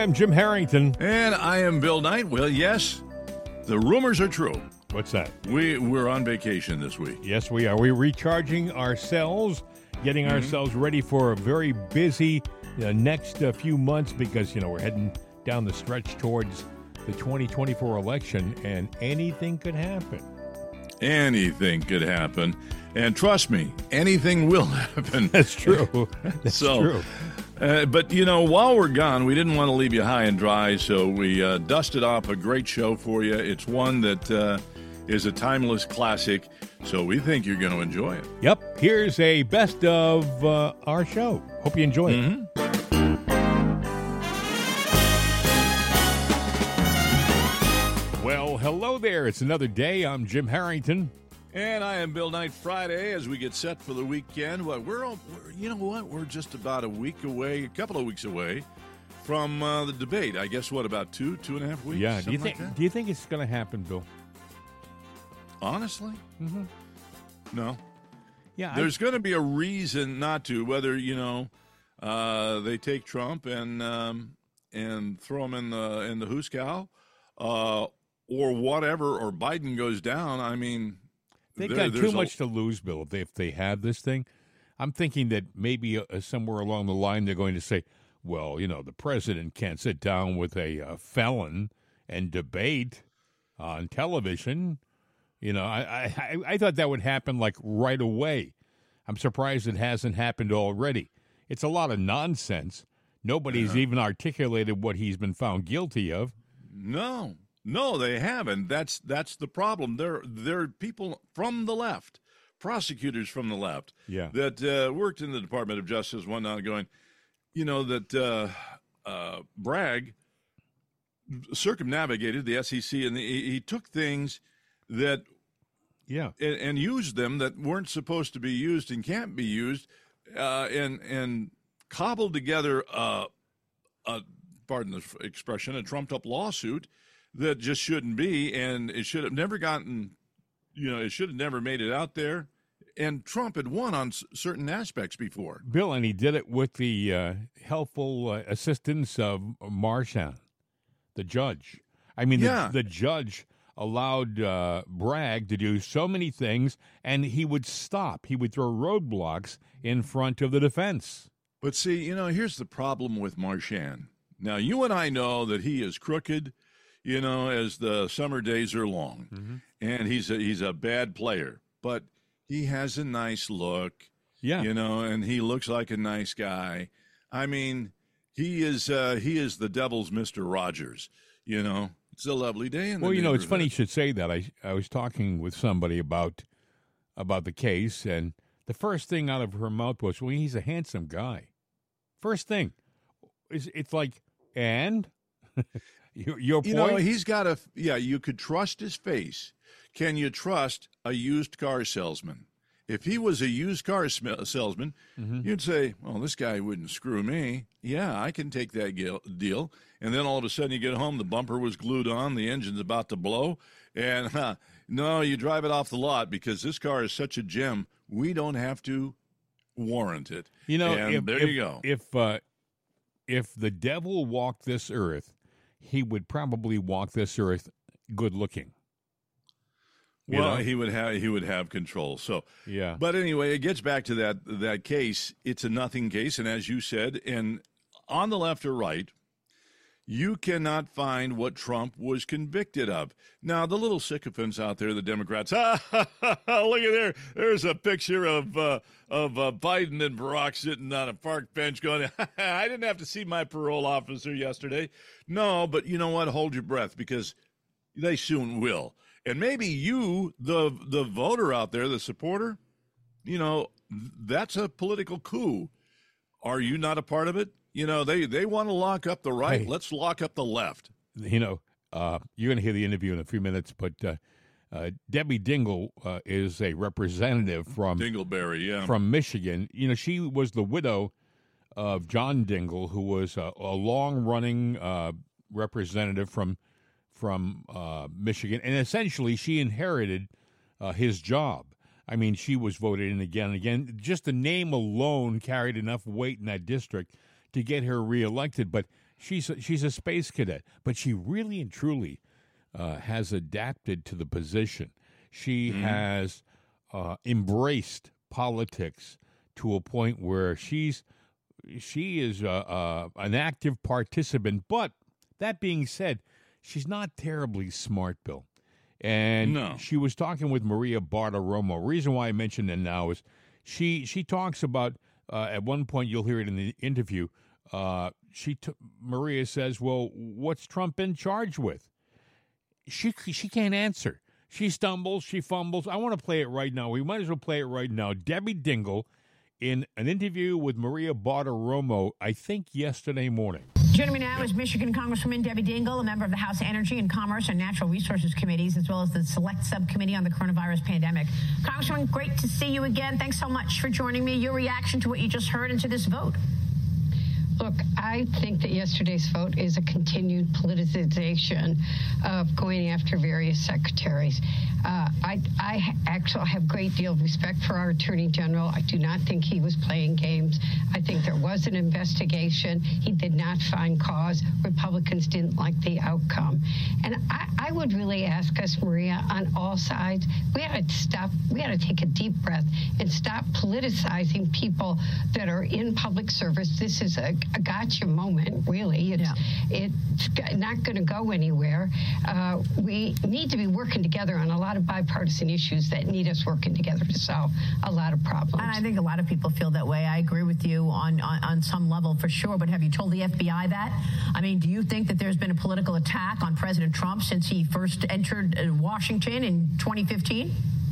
am Jim Harrington. And I am Bill Knight. Well, yes, the rumors are true. What's that? We're on vacation this week. Yes, we are. We're recharging ourselves, getting ourselves ready for a very busy next few months because, we're heading down the stretch towards the 2024 election, and anything could happen. Anything could happen. And trust me, anything will happen. That's true. That's true. But, while we're gone, we didn't want to leave you high and dry, so we dusted off a great show for you. It's one that is a timeless classic, so we think you're going to enjoy it. Yep. Here's a best of our show. Hope you enjoy it. Well, hello there. It's another day. I'm Jim Harrington. And I am Bill Knight. Friday, as we get set for the weekend. We're just about a couple of weeks away from the debate. I guess, about 2.5 weeks? Yeah. Do you think it's going to happen, Bill? Honestly? No. Yeah. There's going to be a reason not to, whether, they take Trump and throw him in the hoosegow, or whatever, or Biden goes down. I mean, they've got too much to lose, Bill, if they have this thing. I'm thinking that maybe somewhere along the line they're going to say, well, the president can't sit down with a felon and debate on television. I thought that would happen like right away. I'm surprised it hasn't happened already. It's a lot of nonsense. Nobody's even articulated what he's been found guilty of. No, they haven't. That's the problem. There are people from the left, prosecutors from the left, that worked in the Department of Justice one night going, that Bragg circumnavigated the SEC and he took things that and used them that weren't supposed to be used and can't be used, and cobbled together pardon the expression, a trumped up lawsuit that just shouldn't be, and it should have never gotten, it should have never made it out there. And Trump had won on certain aspects before. Bill, and he did it with the helpful assistance of Marchand, the judge. I mean, the judge allowed Bragg to do so many things, and he would stop. He would throw roadblocks in front of the defense. But see, here's the problem with Marchand. Now, you and I know that he is crooked, as the summer days are long, and he's a bad player, but he has a nice look, and he looks like a nice guy. I mean, he is the devil's Mr. Rogers, It's a lovely day in the neighborhood. It's funny you should say that. I was talking with somebody about the case, and the first thing out of her mouth was, well, he's a handsome guy. First thing. It's like, and? Your point? He's got you could trust his face. Can you trust a used car salesman? If he was a used car salesman, you'd say, well, this guy wouldn't screw me. Yeah, I can take that deal. And then all of a sudden you get home, the bumper was glued on, the engine's about to blow. And no, you drive it off the lot because this car is such a gem, we don't have to warrant it. There you go. If the devil walked this earth, he would probably walk this earth good looking. Well, he would have control. So yeah. But anyway, it gets back to that case. It's a nothing case, and as you said, and on the left or right, you cannot find what Trump was convicted of. Now, the little sycophants out there, the Democrats, look at there. There's a picture of Biden and Barack sitting on a park bench going, I didn't have to see my parole officer yesterday. No, but you know what? Hold your breath because they soon will. And maybe you, the voter out there, the supporter, that's a political coup. Are you not a part of it? They want to lock up the right. Hey, let's lock up the left. You're going to hear the interview in a few minutes, but Debbie Dingell is a representative from Dingleberry, from Michigan. She was the widow of John Dingell, who was a long-running representative from Michigan, and essentially she inherited his job. I mean, she was voted in again and again. Just the name alone carried enough weight in that district to get her reelected, but she's a space cadet, but she really and truly has adapted to the position. She has embraced politics to a point where she is an active participant. But that being said, she's not terribly smart, Bill. And she was talking with Maria Bartiromo. Reason why I mention it now is she talks about, at one point, you'll hear it in the interview, Maria says, well, what's Trump in charge with? She can't answer. She stumbles, she fumbles. I want to play it right now. We might as well play it right now. Debbie Dingell in an interview with Maria Bartiromo, I think yesterday morning. Joining me now is Michigan Congresswoman Debbie Dingell, a member of the House Energy and Commerce and Natural Resources Committees, as well as the Select Subcommittee on the Coronavirus Pandemic. Congresswoman, great to see you again. Thanks so much for joining me. Your reaction to what you just heard and to this vote? Look, I think that yesterday's vote is a continued politicization of going after various secretaries. I actually have a great deal of respect for our Attorney General. I do not think he was playing games. I think there was an investigation. He did not find cause. Republicans didn't like the outcome. And I would really ask us, Maria, on all sides, we ought to stop. We ought to take a deep breath and stop politicizing people that are in public service. This is a gotcha moment, really. It's not going to go anywhere. We need to be working together on a lot of bipartisan issues that need us working together to solve a lot of problems. And I think a lot of people feel that way. I agree with you on some level for sure, but have you told the FBI that? I mean, do you think that there's been a political attack on President Trump since he first entered Washington in 2015?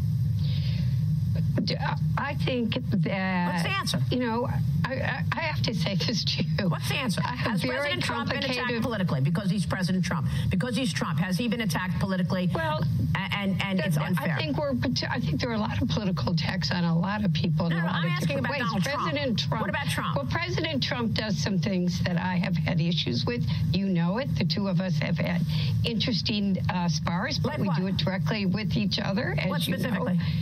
I think that... What's the answer? You know, I have to say this to you. What's the answer? Has President Trump been attacked politically because he's President Trump? Because he's Trump, has he been attacked politically? Well, and it's unfair. I think there are a lot of political attacks on a lot of people. No, I'm asking about Donald Trump. What about Trump? Well, President Trump does some things that I have had issues with. You know it. The two of us have had interesting spars, but we do it directly with each other, as what you specifically? know.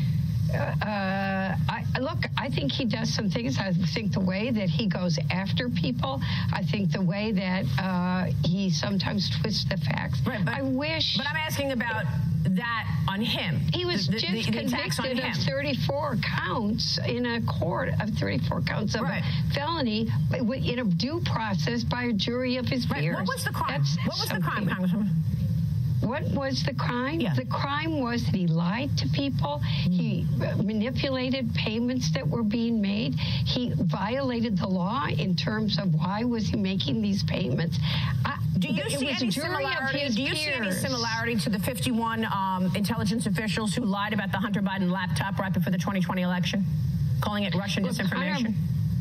I think he does some things. I think the way that he goes after people, I think the way that he sometimes twists the facts. Right, but I'm asking about that on him. He was just convicted of 34 counts in a court of 34 counts of a felony in a due process by a jury of his peers. What was the crime? What was the crime, Congresswoman? What was the crime? Yeah. The crime was that he lied to people. He manipulated payments that were being made. He violated the law in terms of why was he making these payments. Do you see any similarity to the 51 intelligence officials who lied about the Hunter Biden laptop right before the 2020 election, calling it Russian disinformation?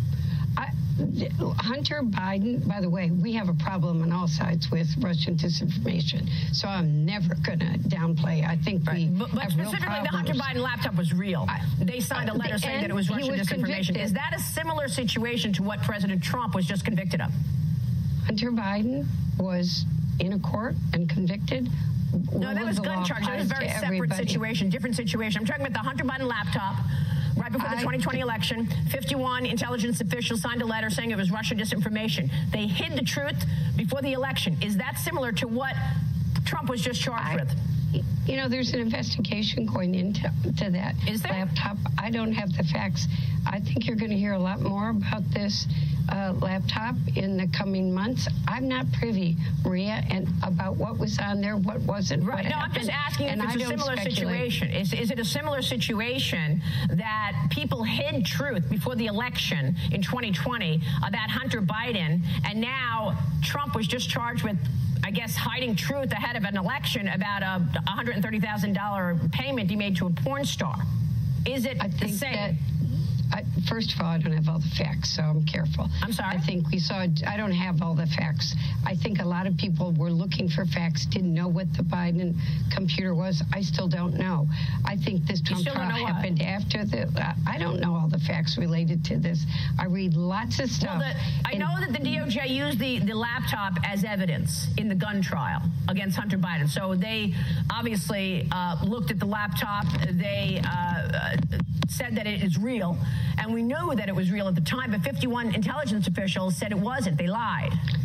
Hunter Biden, by the way, we have a problem on all sides with Russian disinformation, so I'm never going to downplay. I think we but have real specifically, problems. the Hunter Biden laptop was real. They signed a letter saying that it was Russian disinformation. Convicted. Is that a similar situation to what President Trump was just convicted of? Hunter Biden was in a court and convicted. No, that was gun charge. That was a very separate situation, different situation. I'm talking about the Hunter Biden laptop. Right before the 2020 election, 51 intelligence officials signed a letter saying it was Russian disinformation. They hid the truth before the election. Is that similar to what Trump was just charged with? You know, there's an investigation going into that laptop. I don't have the facts. I think you're going to hear a lot more about this laptop in the coming months. I'm not privy, Maria, and about what was on there, what wasn't. Right. No, I'm just asking if it's a similar situation. Is it a similar situation that people hid truth before the election in 2020 about Hunter Biden, and now Trump was just charged with, I guess, hiding truth ahead of an election about a $130,000 payment he made to a porn star? Is it the same? First of all, I don't have all the facts, so I'm careful. I'm sorry? I don't have all the facts. I think a lot of people were looking for facts, didn't know what the Biden computer was. I still don't know. I think this Trump trial happened after I don't know all the facts related to this. I read lots of stuff. Well, I know that the DOJ used the laptop as evidence in the gun trial against Hunter Biden. So they obviously looked at the laptop. They said that it is real. And we knew that it was real at the time, but 51 intelligence officials said it wasn't. They lied.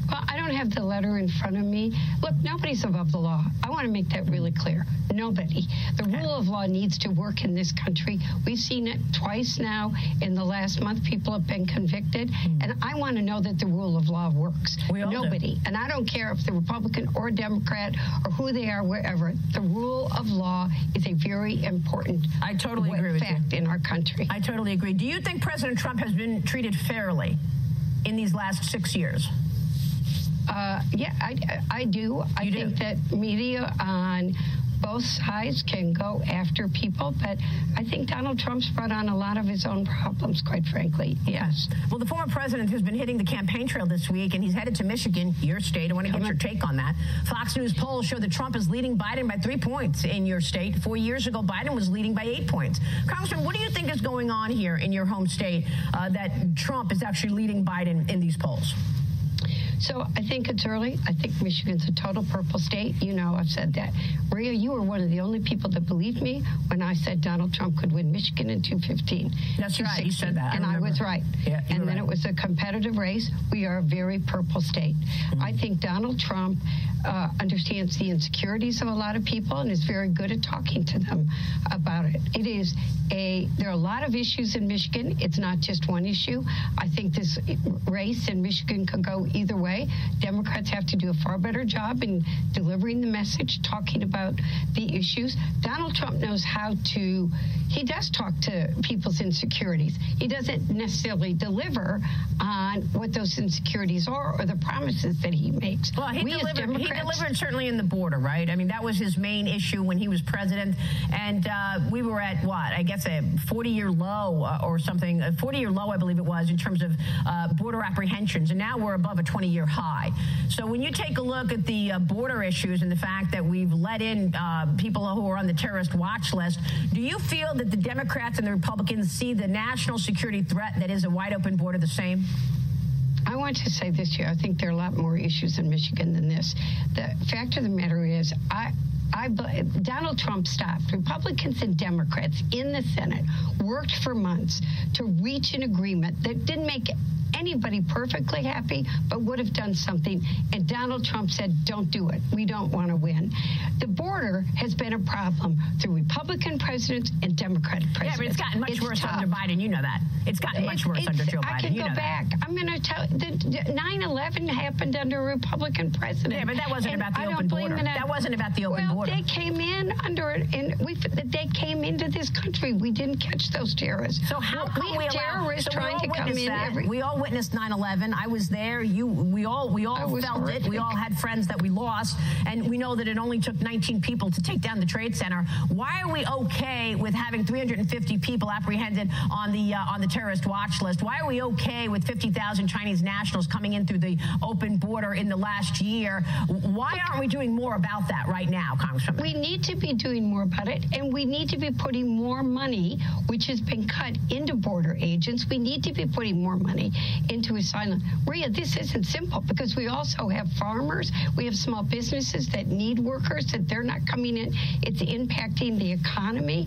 Well, I don't have the letter in front of me. Look, nobody's above the law. I want to make that really clear. Nobody. The rule of law needs to work in this country. We've seen it twice now. In the last month, people have been convicted. And I want to know that the rule of law works. Nobody. And I don't care if they're Republican or Democrat or who they are, wherever. The rule of law is a very important fact in our country. I totally agree. Do you think President Trump has been treated fairly in these last 6 years? Yeah, I do. I think that media on both sides can go after people, but I think Donald Trump's brought on a lot of his own problems, quite frankly. Yes. Well, the former president has been hitting the campaign trail this week, and he's headed to Michigan, your state. I want to get your take on that. Fox News polls show that Trump is leading Biden by 3 points in your state. 4 years ago, Biden was leading by 8 points. Congressman, what do you think is going on here in your home state that Trump is actually leading Biden in these polls? So I think it's early. I think Michigan's a total purple state. You know, I've said that. Maria, you were one of the only people that believed me when I said Donald Trump could win Michigan in 2015. That's right. You said that. And I was right. Yeah, and then it was a competitive race. We are a very purple state. I think Donald Trump understands the insecurities of a lot of people and is very good at talking to them about it. There are a lot of issues in Michigan. It's not just one issue. I think this race in Michigan could go either way. Democrats have to do a far better job in delivering the message, talking about the issues. Donald Trump knows he does talk to people's insecurities. He doesn't necessarily deliver on what those insecurities are or the promises that he makes. Well, he delivered certainly in the border, right? I mean, that was his main issue when he was president. And we were at, I guess a 40-year low or something, a 40-year low, I believe it was, in terms of border apprehensions. And now we're above a 20-year high. So when you take a look at the border issues and the fact that we've let in people who are on the terrorist watch list, do you feel that the Democrats and the Republicans see the national security threat that is a wide open border the same? I want to say this here. I think there are a lot more issues in Michigan than this. The fact of the matter is, Donald Trump stopped. Republicans and Democrats in the Senate worked for months to reach an agreement that didn't make anybody perfectly happy, but would have done something. And Donald Trump said, don't do it. We don't want to win. The border has been a problem through Republican presidents and Democratic presidents. Yeah, but it's gotten much worse under Biden. You know that. It's gotten much worse under Joe Biden. I can go back. I'm going to tell you, 9/11 happened under a Republican president. Yeah, but that wasn't about the open border. That wasn't about the open border. They came in they came into this country. We didn't catch those terrorists. So how come we terrorists trying to come in? We all witnessed 9/11. I was there. We all felt it. We all had friends that we lost, and we know that it only took 19 people to take down the Trade Center. Why are we okay with having 350 people apprehended on the terrorist watch list? Why are we okay with 50,000 Chinese nationals coming in through the open border in the last year? Why aren't we doing more about that right now, Congresswoman? We need to be doing more about it, and we need to be putting more money, which has been cut, into border agents. We need to be putting more money into asylum. Maria, this isn't simple because we also have farmers. We have small businesses that need workers, that they're not coming in. It's impacting the economy.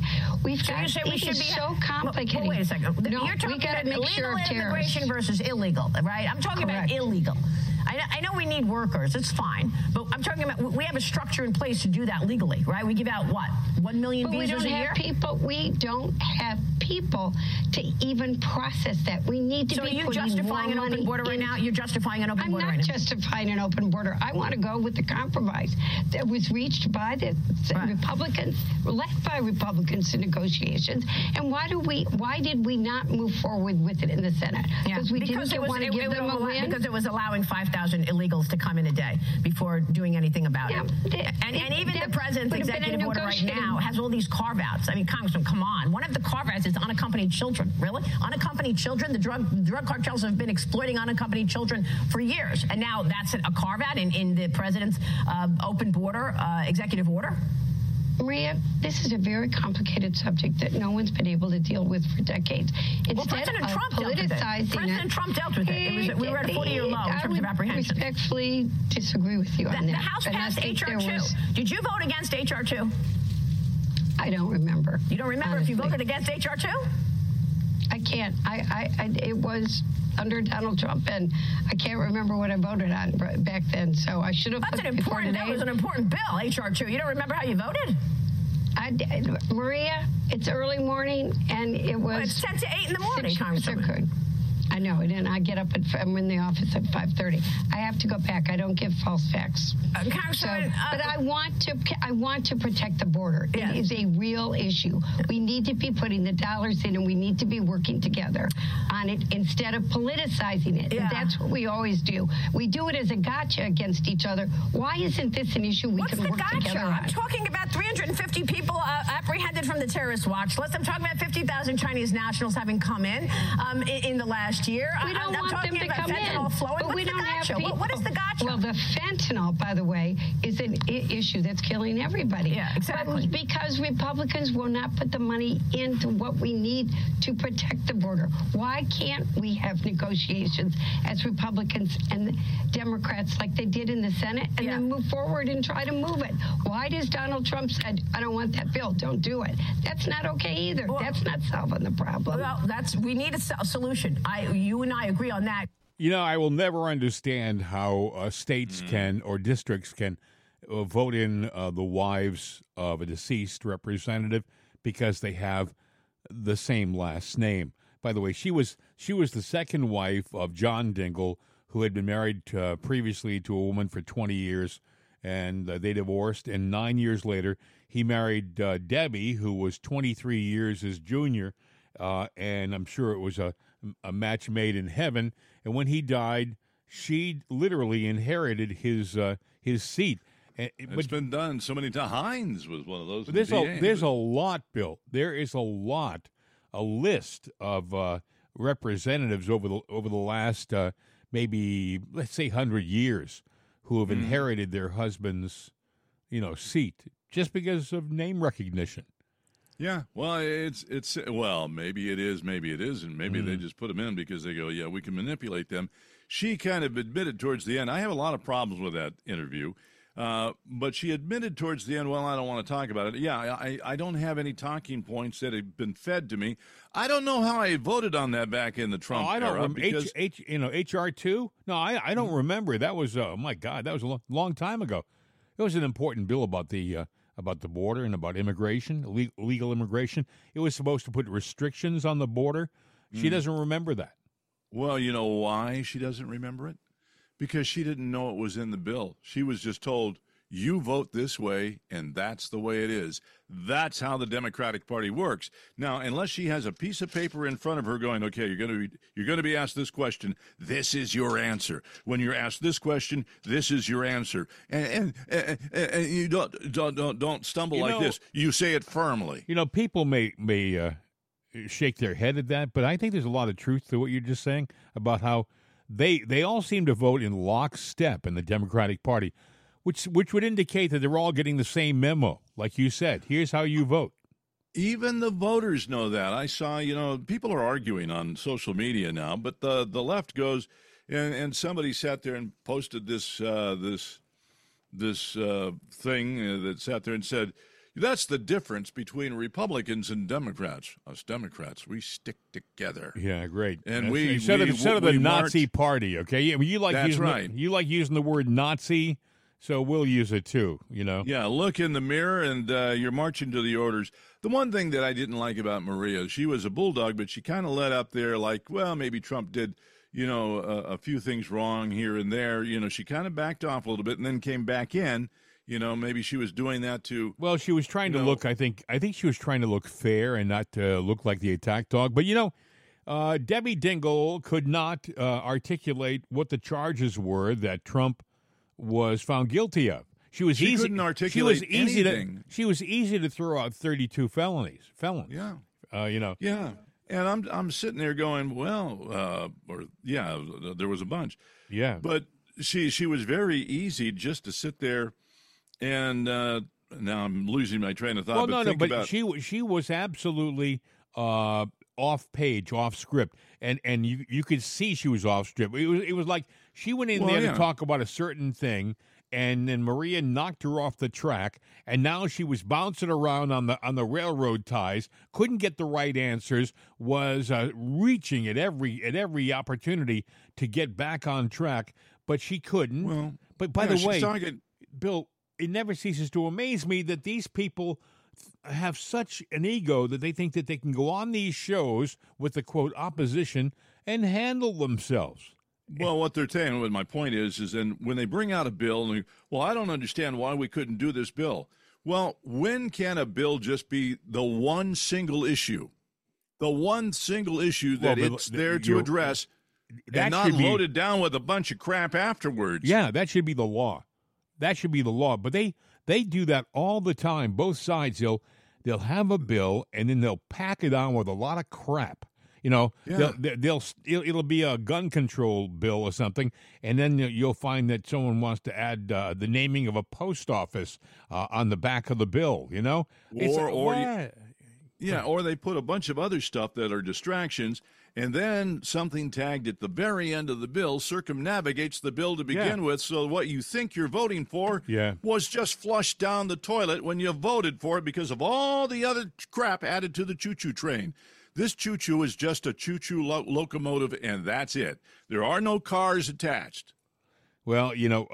So complicated. Well, wait a second. No, You're talking about illegal immigration versus illegal, right? I'm talking about illegal. I know we need workers. It's fine. But I'm talking about we have a structure in place to do that legally, right? We give out, 1 million visas a year? We don't have people to even process that. We need to be putting more money. So are you justifying an open border right now? You're justifying an open border right now? I'm not justifying an open border. I want to go with the compromise that was reached by the Republicans, led by Republicans in negotiations. And why did we not move forward with it in the Senate? Because we didn't want to give them a win? Because it was allowing 5,000 illegals to come in a day before doing anything about it. And even the president's executive order right now has all these carve-outs. I mean, Congressman, come on. One of the carve-outs is unaccompanied children. Really? Unaccompanied children? The drug cartels have been exploiting unaccompanied children for years. And now that's a carve-out in the president's open border executive order? Maria, this is a very complicated subject that no one's been able to deal with for decades. President Trump dealt with it. President Trump dealt with it. We were at a 40-year low in terms of apprehension. I respectfully disagree with you on that. The House passed H.R. 2. Did you vote against H.R. 2? I don't remember. You don't remember honestly. If you voted against H.R. 2? I can't. It was under Donald Trump, and I can't remember what I voted on back then. So I should have. That was an important bill, HR 2. You don't remember how you voted? Maria, it's early morning, and it was. Well, it's 10 to 8 in the morning, Congresswoman. I know it, and I get up I'm in the office at 5:30. I have to go back. I don't give false facts. Congresswoman, but I want to protect the border. Yes. It is a real issue. We need to be putting the dollars in, and we need to be working together on it instead of politicizing it. Yeah. And that's what we always do. We do it as a gotcha against each other. Why isn't this an issue we can work together on? I'm talking about 350 people apprehended from the terrorist watch list. I'm talking about 50,000 Chinese nationals having come in the last year. We don't want them to come in. Flowing. But we don't have people. What is the gotcha? Well, the fentanyl, by the way, is an issue that's killing everybody. Yeah, exactly. But because Republicans will not put the money into what we need to protect the border. Why can't we have negotiations as Republicans and Democrats like they did in the Senate and then move forward and try to move it? Why does Donald Trump said, I don't want that bill, don't do it? That's not okay either. Well, that's not solving the problem. Well, we need a solution. You and I agree on that. You know, I will never understand how states can or districts can vote in the wives of a deceased representative because they have the same last name. By the way, she was the second wife of John Dingell, who had been married previously to a woman for 20 years, and they divorced. And 9 years later, he married Debbie, who was 23 years his junior, and I'm sure it was a match made in heaven. And when he died, she literally inherited his seat. It's been done so many times. Hines was one of those. There's a lot, Bill. There is a list of representatives over the last maybe, let's say, 100 years who have inherited their husband's, seat just because of name recognition. Yeah, well, maybe it is, maybe it isn't. Maybe they just put them in because they go, yeah, we can manipulate them. She kind of admitted towards the end. I have a lot of problems with that interview, but she admitted towards the end, well, I don't want to talk about it. Yeah, I don't have any talking points that have been fed to me. I don't know how I voted on that back in the Trump era. Because HR 2? No, I don't remember. That was, oh my God, that was a long time ago. It was an important bill about the border and about immigration, legal immigration. It was supposed to put restrictions on the border. She doesn't remember that. Well, you know why she doesn't remember it? Because she didn't know it was in the bill. She was just told, you vote this way, and that's the way it is. That's how the Democratic Party works. Now, unless she has a piece of paper in front of her going, okay, you're going to be asked this question, this is your answer. When you're asked this question, this is your answer. And you don't stumble like this. You say it firmly. People may shake their head at that, but I think there's a lot of truth to what you're just saying about how they all seem to vote in lockstep in the Democratic Party. Which would indicate that they're all getting the same memo. Like you said, here's how you vote. Even the voters know that. I saw, people are arguing on social media now, but the left goes, and somebody sat there and posted this thing that sat there and said, that's the difference between Republicans and Democrats. Us Democrats, we stick together. Yeah, great. And instead of the Nazi party, okay? Yeah, you like using the word Nazi. So we'll use it too, Yeah, look in the mirror, and you're marching to the orders. The one thing that I didn't like about Maria, she was a bulldog, but she kind of let up there like, well, maybe Trump did, a few things wrong here and there. She kind of backed off a little bit and then came back in. Maybe she was doing that to. Well, she was trying to look. I think she was trying to look fair and not look like the attack dog. But Debbie Dingell could not articulate what the charges were that Trump was found guilty of. She couldn't articulate anything. She was easy to throw out 32 felons. Yeah. Yeah. And I'm sitting there going, well, there was a bunch. Yeah. But she was very easy just to sit there and now I'm losing my train of thought. But she was absolutely off page, off script, and you could see she was off script. It was like she went in there to talk about a certain thing, and then Maria knocked her off the track, and now she was bouncing around on the railroad ties, couldn't get the right answers, was reaching at every opportunity to get back on track, but she couldn't. Well, but by the way, Bill, it never ceases to amaze me that these people have such an ego that they think that they can go on these shows with the, quote, opposition and handle themselves. Well, what they're saying, what my point is then when they bring out a bill, and well, I don't understand why we couldn't do this bill. Well, when can a bill just be the one single issue? The one single issue that it's there to address and not loaded down with a bunch of crap afterwards. Yeah, that should be the law. That should be the law. But they do that all the time. Both sides, they'll have a bill, and then they'll pack it on with a lot of crap. You know, yeah. it'll be a gun control bill or something, and then you'll find that someone wants to add the naming of a post office on the back of the bill. You know, or they put a bunch of other stuff that are distractions, and then something tagged at the very end of the bill circumnavigates the bill to begin with, so what you think you're voting for was just flushed down the toilet when you voted for it because of all the other crap added to the choo-choo train. This choo-choo is just a choo-choo locomotive, and that's it. There are no cars attached. Well, you know,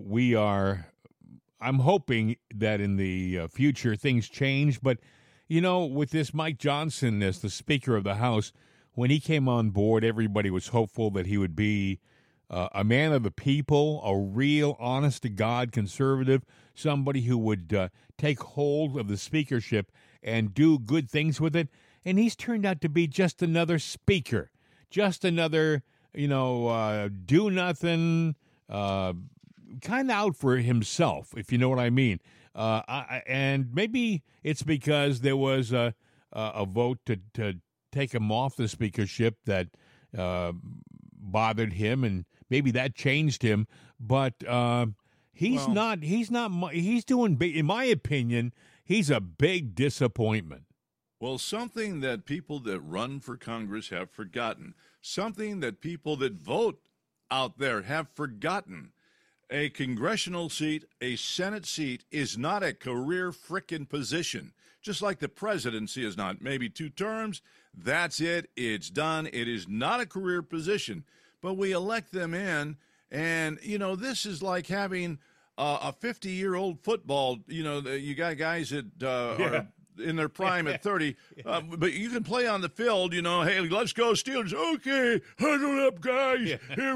I'm hoping that in the future things change, but, you know, with this Mike Johnson as the Speaker of the House, when he came on board, everybody was hopeful that he would be a man of the people, a real, honest-to-God conservative, somebody who would take hold of the speakership and do good things with it. And he's turned out to be just another speaker, just another, do nothing, kind of out for himself, if you know what I mean. And maybe it's because there was a vote to take him off the speakership that bothered him, and maybe that changed him. But he's doing big. In my opinion, he's a big disappointment. Well, something that people that run for Congress have forgotten, something that people that vote out there have forgotten. A congressional seat, a Senate seat is not a career frickin' position, just like the presidency is not. Maybe 2 terms, that's it, it's done. It is not a career position, but we elect them in, and, this is like having a 50-year-old football, you got guys that are in their prime at 30, but you can play on the field, hey, let's go Steelers. Okay, huddle up, guys. Here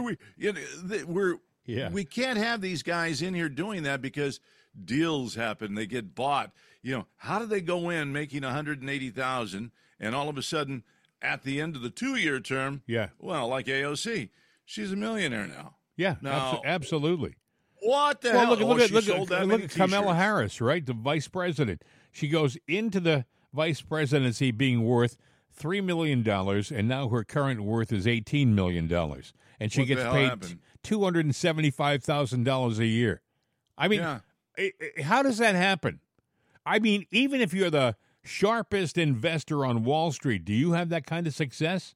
we can't have these guys in here doing that because deals happen. They get bought. How do they go in making $180,000 and all of a sudden at the end of the 2-year term, well, like AOC, she's a millionaire now. Yeah, absolutely. What the hell? Look at Kamala Harris, right? The vice president. She goes into the vice presidency being worth $3 million, and now her current worth is $18 million. And she gets paid $275,000 a year. I mean, how does that happen? I mean, even if you're the sharpest investor on Wall Street, do you have that kind of success?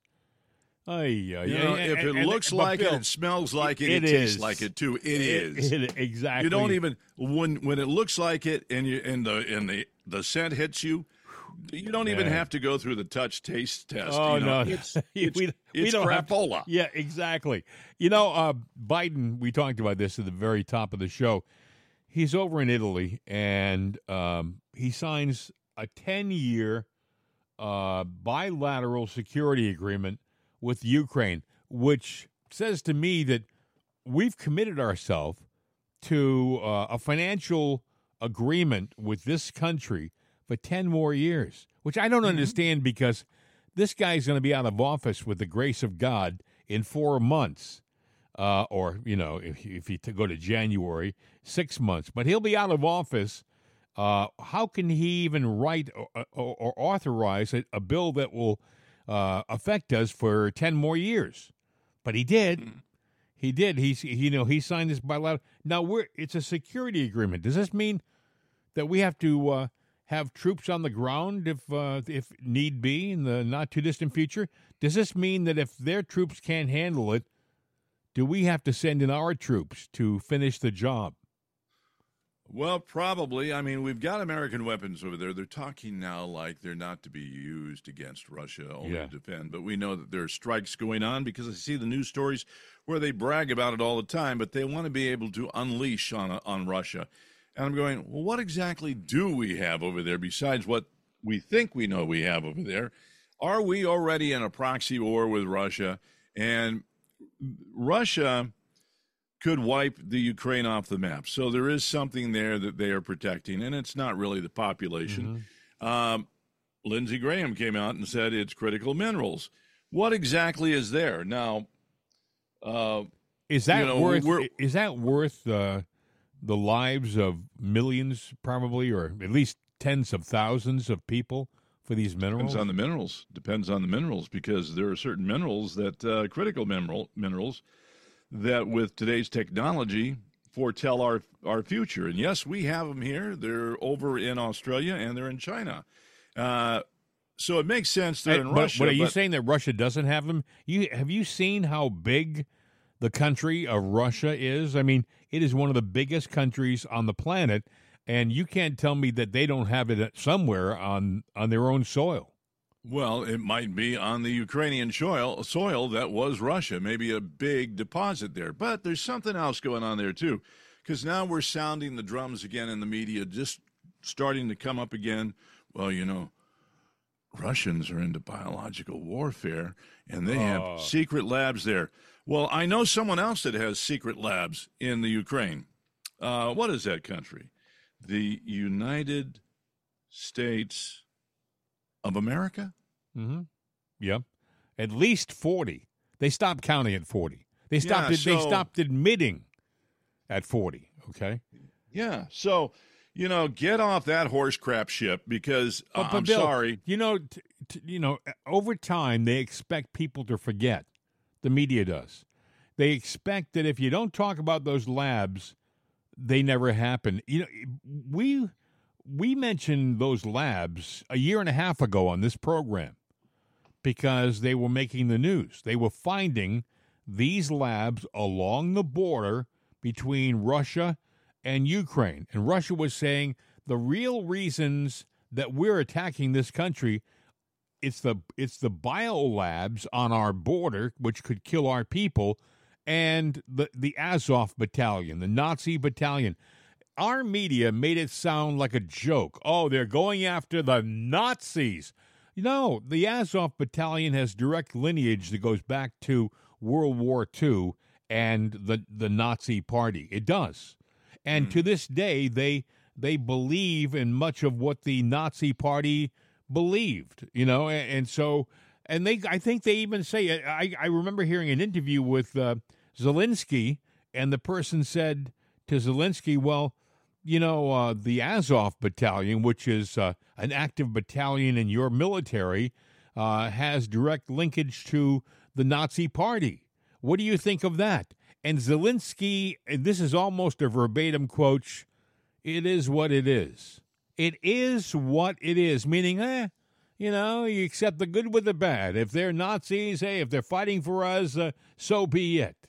If it looks like it, it smells like it, it tastes like it too. It is exactly. You don't even when it looks like it, and the scent hits you. You don't even have to go through the touch taste test. Oh no, it's crapola. Yeah, exactly. Biden. We talked about this at the very top of the show. He's over in Italy, and he signs a 10-year bilateral security agreement with Ukraine, which says to me that we've committed ourselves to a financial agreement with this country for 10 more years, which I don't understand because this guy's going to be out of office with the grace of God in 4 months, or, if you go to January, 6 months. But he'll be out of office. How can he even write or authorize a bill that will affect us for 10 more years? But he did. He did. He signed this bilateral. Now it's a security agreement. Does this mean that we have to have troops on the ground if need be in the not too distant future? Does this mean that if their troops can't handle it, do we have to send in our troops to finish the job? Well, probably. I mean, we've got American weapons over there. They're talking now like they're not to be used against Russia, only to defend. But we know that there are strikes going on because I see the news stories where they brag about it all the time, but they want to be able to unleash on Russia. And I'm going, well, what exactly do we have over there besides what we think we know we have over there? Are we already in a proxy war with Russia? And Russia could wipe the Ukraine off the map. So there is something there that they are protecting, and it's not really the population. Lindsey Graham came out and said it's critical minerals. What exactly is there? Now, is that worth the lives of millions, probably, or at least tens of thousands of people for these minerals? Depends on the minerals, because there are certain minerals that critical minerals that with today's technology foretell our future. And yes, we have them here. They're over in Australia and they're in China. So it makes sense that in Russia. But are you saying that Russia doesn't have them? Have you seen how big the country of Russia is? I mean, it is one of the biggest countries on the planet, and you can't tell me that they don't have it somewhere on their own soil. Well, it might be on the Ukrainian soil that was Russia, maybe a big deposit there. But there's something else going on there, too, because now we're sounding the drums again in the media, just starting to come up again. Well, Russians are into biological warfare, and they have secret labs there. Well, I know someone else that has secret labs in the Ukraine. What is that country? The United States of America? Mm-hmm. Yep. At least 40. They stopped counting at 40. They stopped admitting at 40, okay? Yeah. So, get off that horse crap ship, because I'm Bill, sorry. Over time they expect people to forget. The media does. They expect that if you don't talk about those labs, they never happen. We mentioned those labs a year and a half ago on this program because they were making the news. They were finding these labs along the border between Russia and Ukraine. And Russia was saying the real reasons that we're attacking this country, it's the biolabs on our border, which could kill our people, and the Azov battalion, the Nazi battalion. Our media made it sound like a joke. Oh, they're going after the Nazis. The Azov battalion has direct lineage that goes back to World War II and the Nazi Party. It does. And to this day, they believe in much of what the Nazi Party believed, and so, and I think they even say, I remember hearing an interview with Zelensky, and the person said to Zelensky, well, the Azov battalion, which is an active battalion in your military, has direct linkage to the Nazi Party. What do you think of that? And Zelensky, and this is almost a verbatim quote, it is what it is. It is what it is, meaning, you accept the good with the bad. If they're Nazis, if they're fighting for us, so be it.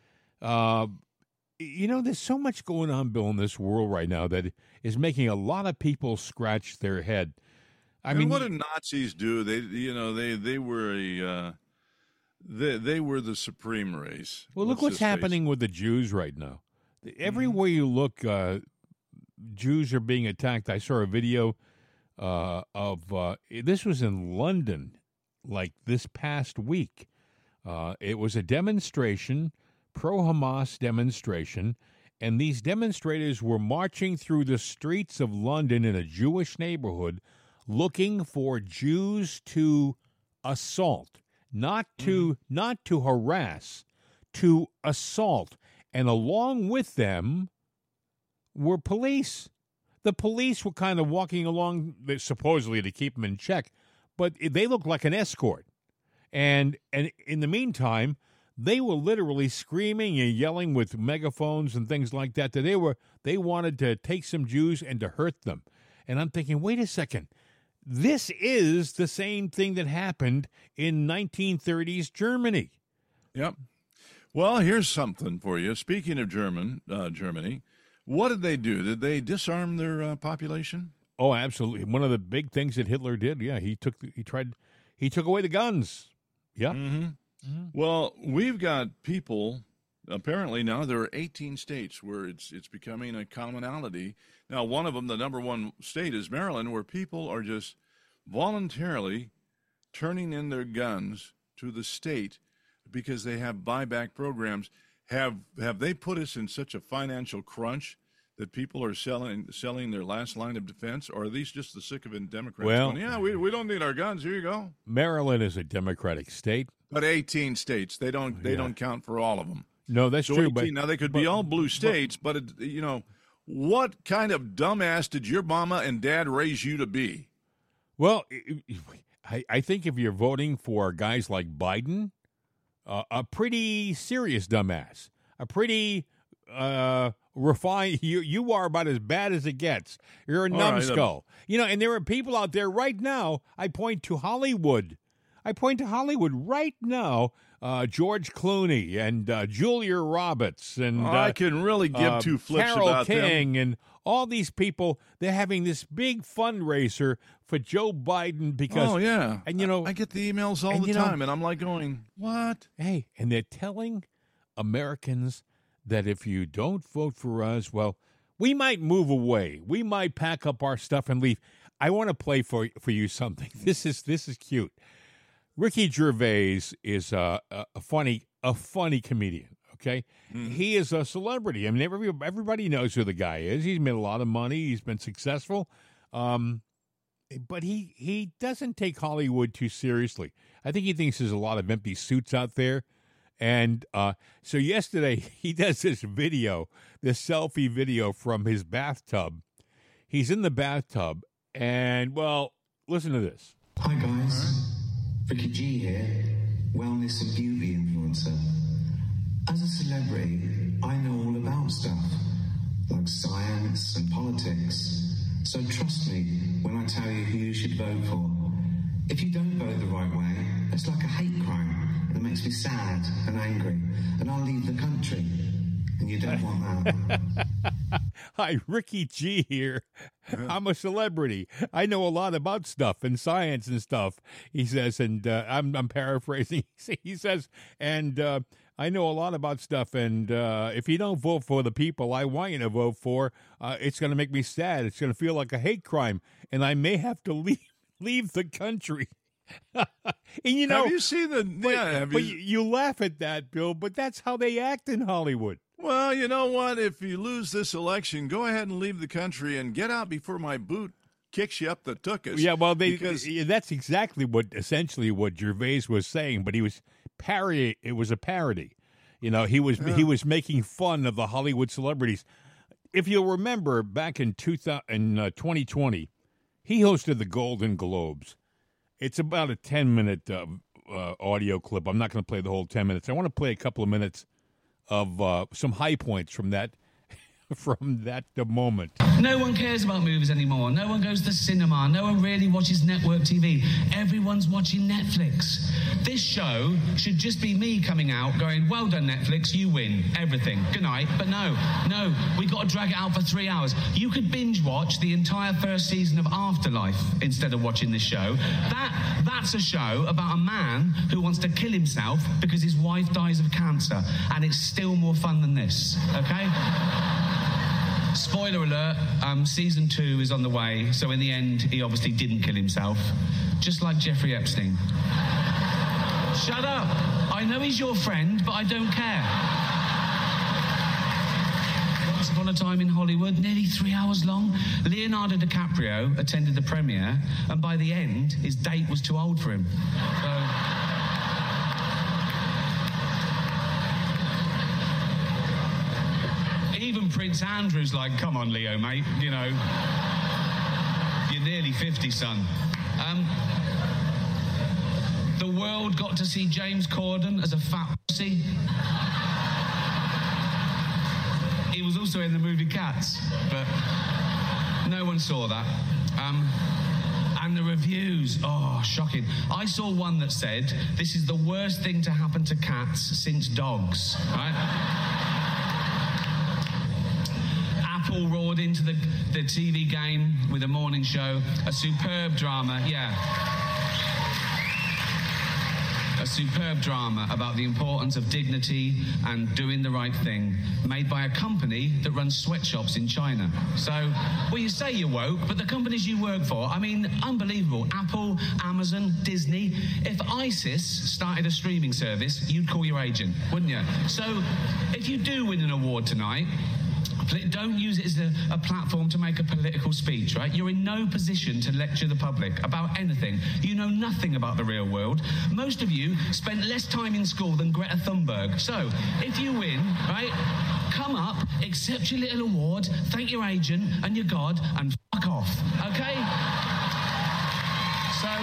There's so much going on, Bill, in this world right now that is making a lot of people scratch their head. I mean, what did Nazis do? They were they were the supreme race. Well, look what's happening with the Jews right now. Everywhere you look, Jews are being attacked. I saw a video of this was in London, like this past week. It was a demonstration, pro-Hamas demonstration, and these demonstrators were marching through the streets of London in a Jewish neighborhood looking for Jews to assault, not to harass, to assault. And along with them were police. The police were kind of walking along, supposedly to keep them in check, but they looked like an escort. And in the meantime, they were literally screaming and yelling with megaphones and things like that. They wanted to take some Jews and to hurt them. And I'm thinking, wait a second. This is the same thing that happened in 1930s Germany. Yep. Well, here's something for you. Speaking of Germany, What did they do? Did they disarm their population? Oh, absolutely. One of the big things that Hitler did, he took away the guns. Yeah. Mm-hmm. Mm-hmm. Well, we've got people, apparently now there are 18 states where it's becoming a commonality. Now, one of them, the number one state, is Maryland, where people are just voluntarily turning in their guns to the state because they have buyback programs. Have they put us in such a financial crunch that people are selling their last line of defense, or are these just the sick of it Democrats going, yeah, we don't need our guns, here you go? Maryland is a Democratic state. But 18 states, they don't count for all of them. No, that's true. 18, but now they could be all blue states, but what kind of dumbass did your mama and dad raise you to be? Well, I think if you're voting for guys like Biden, a pretty serious dumbass, a pretty refined. You are about as bad as it gets. You're a numbskull. And there are people out there right now. I point to Hollywood right now. George Clooney and Julia Roberts and I can really give two flips Carole about King them. And all these people. They're having this big fundraiser for Joe Biden because and I get the emails all the time, and I'm like going, what? Hey, and they're telling Americans that if you don't vote for us, well, we might move away. We might pack up our stuff and leave. I want to play for you something. This is cute. Ricky Gervais is a funny comedian. Okay, He is a celebrity. I mean, everybody knows who the guy is. He's made a lot of money. He's been successful, but he doesn't take Hollywood too seriously. I think he thinks there's a lot of empty suits out there. And so yesterday he does this selfie video from his bathtub. He's in the bathtub, and well, listen to this. Hi guys. Ricky G here, wellness and beauty influencer. As a celebrity, I know all about stuff, like science and politics. So trust me when I tell you who you should vote for. If you don't vote the right way, it's like a hate crime. It makes me sad and angry, and I'll leave the country. And you don't want that. Hi, Ricky G here. I'm a celebrity. I know a lot about stuff and science and stuff, he says, and I'm paraphrasing. He says, and I know a lot about stuff, and if you don't vote for the people I want you to vote for, it's going to make me sad. It's going to feel like a hate crime, and I may have to leave the country. And have you seen you laugh at that, Bill, but that's how they act in Hollywood. Well, you know what? If you lose this election, go ahead and leave the country and get out before my boot kicks you up the tuchus. Yeah, well, that's exactly essentially what Gervais was saying, but he was parody. It was a parody. He was making fun of the Hollywood celebrities. If you'll remember, back in 2020, he hosted the Golden Globes. It's about a 10-minute audio clip. I'm not going to play the whole 10 minutes. I want to play a couple of minutes of some high points from that moment. No one cares about movies anymore. No one goes to the cinema. No one really watches network TV. Everyone's watching Netflix. This show should just be me coming out going, well done, Netflix, you win everything. Good night. But no, we got to drag it out for 3 hours. You could binge watch the entire first season of Afterlife instead of watching this show. That's a show about a man who wants to kill himself because his wife dies of cancer. And it's still more fun than this, okay? Spoiler alert, season 2 is on the way, so in the end, he obviously didn't kill himself, just like Jeffrey Epstein. Shut up! I know he's your friend, but I don't care. Once upon a time in Hollywood, nearly 3 hours long, Leonardo DiCaprio attended the premiere, and by the end, his date was too old for him. Even Prince Andrew's like, come on, Leo, mate, you're nearly 50, son. The world got to see James Corden as a fat pussy. He was also in the movie Cats, but no one saw that. And the reviews, shocking. I saw one that said, this is the worst thing to happen to cats since dogs, right? Apple roared into the TV game with a morning show, a superb drama, a superb drama about the importance of dignity and doing the right thing, made by a company that runs sweatshops in China. So, well, you say you're woke, but the companies you work for, I mean, unbelievable. Apple, Amazon, Disney. If ISIS started a streaming service, you'd call your agent, wouldn't you? So, if you do win an award tonight, don't use it as a platform to make a political speech, right? You're in no position to lecture the public about anything. You know nothing about the real world. Most of you spent less time in school than Greta Thunberg. So, if you win, right, come up, accept your little award, thank your agent and your God, and fuck off, okay? So,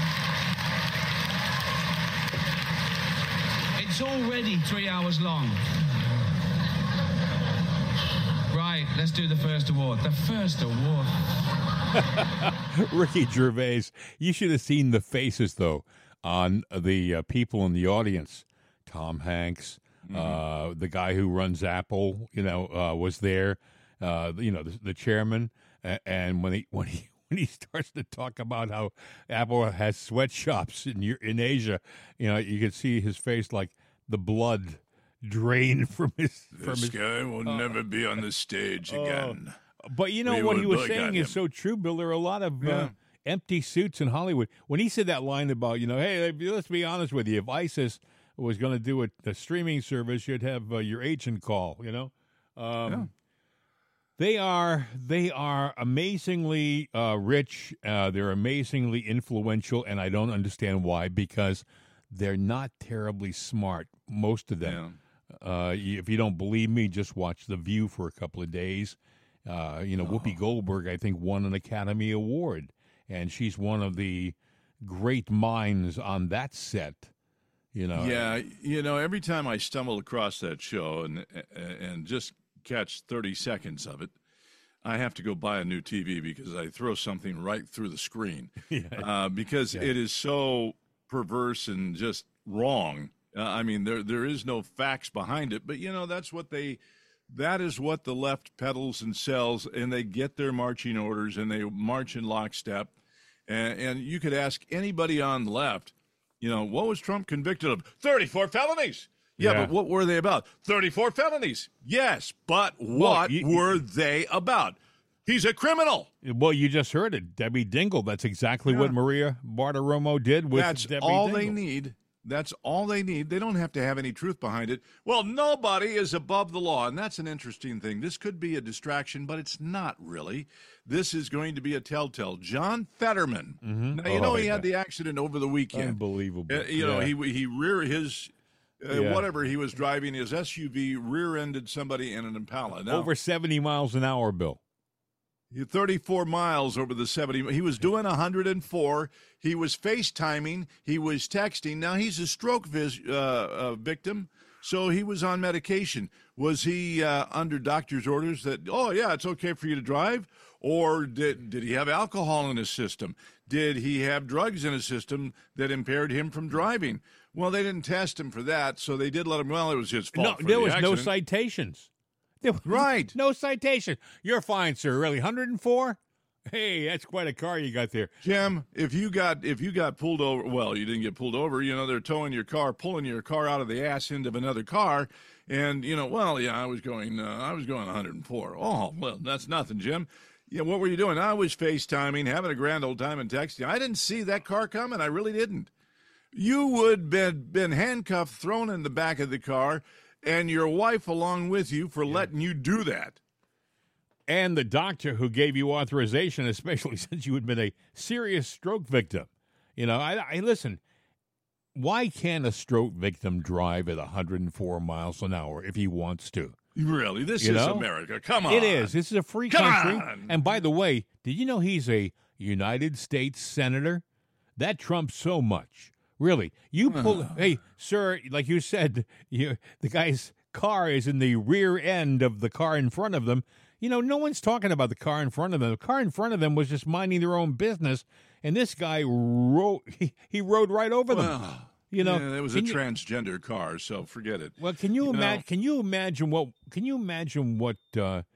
it's already 3 hours long. Right, let's do the first award. The first award. Ricky Gervais, you should have seen the faces, though, on the people in the audience. Tom Hanks, the guy who runs Apple, was there. The chairman, and when he starts to talk about how Apple has sweatshops in Asia, you can see his face like the blood drain from his. This guy will never be on the stage again. But what he was saying is so true, Bill. There are a lot of empty suits in Hollywood. When he said that line about, hey, let's be honest with you, if ISIS was going to do a streaming service, you'd have your agent call. They are amazingly rich. They're amazingly influential, and I don't understand why, because they're not terribly smart, most of them. Yeah. If you don't believe me, just watch The View for a couple of days. Whoopi Goldberg, I think, won an Academy Award, and she's one of the great minds on that set. Yeah, every time I stumble across that show and just catch 30 seconds of it, I have to go buy a new TV because I throw something right through the screen. Because it is so perverse and just wrong. There is no facts behind it, but that is what the left peddles and sells, and they get their marching orders and they march in lockstep. And you could ask anybody on the left, what was Trump convicted of? 34 felonies. Yeah, but what were they about? 34 felonies. Yes, but what were they about? He's a criminal. Well, you just heard it. Debbie Dingell. That's exactly what Maria Bartiromo did with Debbie Dingell. They need. That's all they need. They don't have to have any truth behind it. Well, nobody is above the law, and that's an interesting thing. This could be a distraction, but it's not really. This is going to be a telltale. John Fetterman. Mm-hmm. Now, he had the accident over the weekend. Unbelievable. He rear his whatever he was driving, his SUV rear-ended somebody in an Impala. Now, over 70 miles an hour, Bill. 34 miles over the 70. He was doing 104. He was FaceTiming. He was texting. Now, he's a stroke victim, so he was on medication. Was he under doctor's orders that, it's okay for you to drive? Or did he have alcohol in his system? Did he have drugs in his system that impaired him from driving? Well, they didn't test him for that, so they did let him, it was his fault. No, there was no citations. Right. No citation. You're fine, sir. Really, 104? Hey, that's quite a car you got there. Jim, if you got pulled over, well, you didn't get pulled over. They're towing your car, pulling your car out of the ass end of another car, and I was going 104. Oh, well, that's nothing, Jim. Yeah, what were you doing? I was FaceTiming, having a grand old time, and texting. I didn't see that car coming. I really didn't. You would have been handcuffed, thrown in the back of the car, and your wife along with you for letting you do that. And the doctor who gave you authorization, especially since you had been a serious stroke victim. I listen, why can't a stroke victim drive at 104 miles an hour if he wants to? Really? This is America. Come on. It is. This is a free country. And by the way, did you know he's a United States Senator? That trumps so much. Really, you pull. Hey, sir, like you said, the guy's car is in the rear end of the car in front of them. No one's talking about the car in front of them. The car in front of them was just minding their own business, and this guy rode right over them. It was a transgender car, so forget it. Well, can you imagine what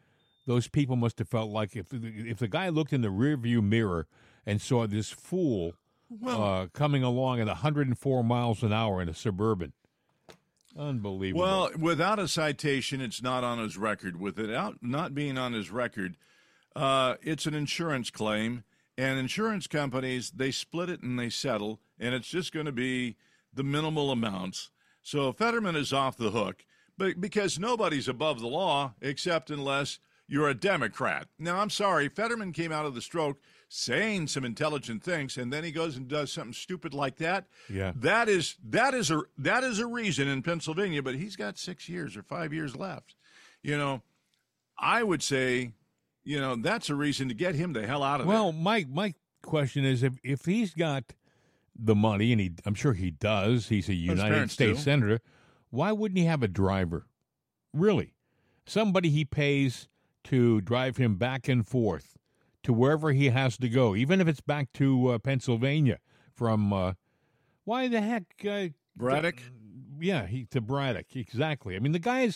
those people must have felt like if the guy looked in the rearview mirror and saw this fool coming along at 104 miles an hour in a Suburban. Unbelievable. Well, without a citation, it's not on his record. With it not being on his record, it's an insurance claim, and insurance companies, they split it and they settle, and it's just going to be the minimal amounts. So Fetterman is off the hook, but because nobody's above the law except unless you're a Democrat. Now, I'm sorry, Fetterman came out of the stroke saying some intelligent things, and then he goes and does something stupid like that. Yeah, that is a reason in Pennsylvania, but he's got 6 years or 5 years left. I would say, that's a reason to get him the hell out of there. Well, my question is, if he's got the money, and I'm sure he does, he's a United States senator, why wouldn't he have a driver? Really? Somebody he pays to drive him back and forth to wherever he has to go, even if it's back to Pennsylvania from, why the heck? Braddock? To Braddock, exactly. I mean, the guy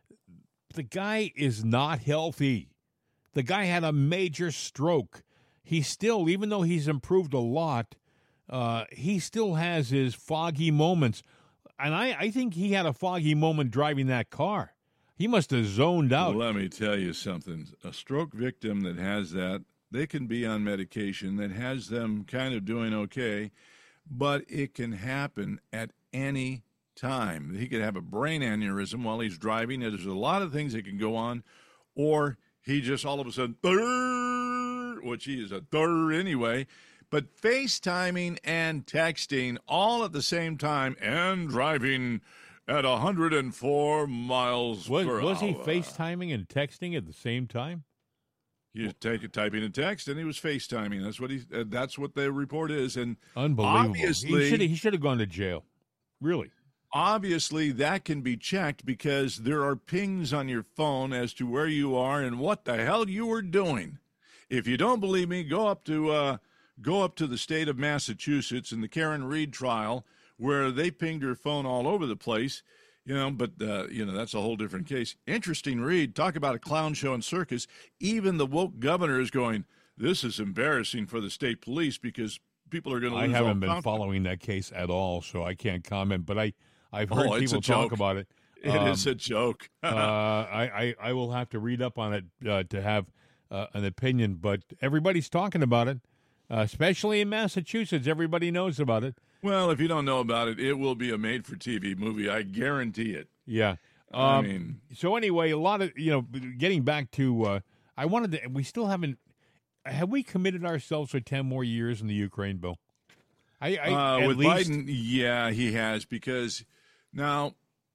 is not healthy. The guy had a major stroke. He still, even though he's improved a lot, he still has his foggy moments. And I think he had a foggy moment driving that car. He must have zoned out. Well, let me tell you something. A stroke victim that has that, they can be on medication that has them kind of doing okay, but it can happen at any time. He could have a brain aneurysm while he's driving. There's a lot of things that can go on, or he just all of a sudden, which he is a anyway. But FaceTiming and texting all at the same time and driving at 104 miles per hour. Was he FaceTiming and texting at the same time? He was typing a text, and he was FaceTiming. That's what the report is. And unbelievable. Obviously, he should have gone to jail. Really. Obviously, that can be checked because there are pings on your phone as to where you are and what the hell you were doing. If you don't believe me, go up to the state of Massachusetts in the Karen Reed trial, where they pinged her phone all over the place, but that's a whole different case. Interesting read. Talk about a clown show and circus. Even the woke governor is going, this is embarrassing for the state police because people are going to lose all haven't been confidence. Following that case at all, so I can't comment, but I've heard people talk about it. It is a joke. I will have to read up on it to have an opinion, but everybody's talking about it, especially in Massachusetts. Everybody knows about it. Well, if you don't know about it, it will be a made-for-TV movie. I guarantee it. Yeah. So anyway, a lot of, getting back to, we still haven't, have we committed ourselves for 10 more years in the Ukraine bill? With Biden, yeah, he has, because now,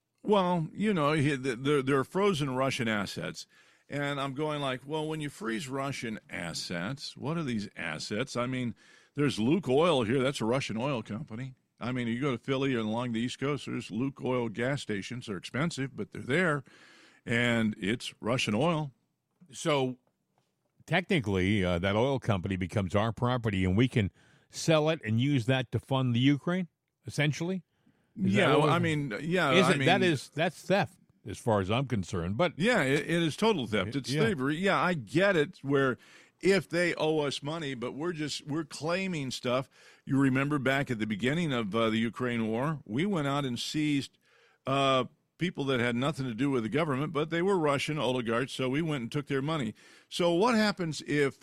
there are frozen Russian assets. And I'm going like, well, when you freeze Russian assets, what are these assets? I mean, there's Luke Oil here. That's a Russian oil company. I mean, you go to Philly and along the East Coast, there's Luke Oil gas stations. They're expensive, but they're there. And it's Russian oil. So technically, that oil company becomes our property, and we can sell it and use that to fund the Ukraine, essentially? That's theft, as far as I'm concerned. But yeah, it is total theft. It's slavery. Yeah, I get it, where if they owe us money, but we're claiming stuff. You remember back at the beginning of the Ukraine war, we went out and seized people that had nothing to do with the government, but they were Russian oligarchs, so we went and took their money. So what happens if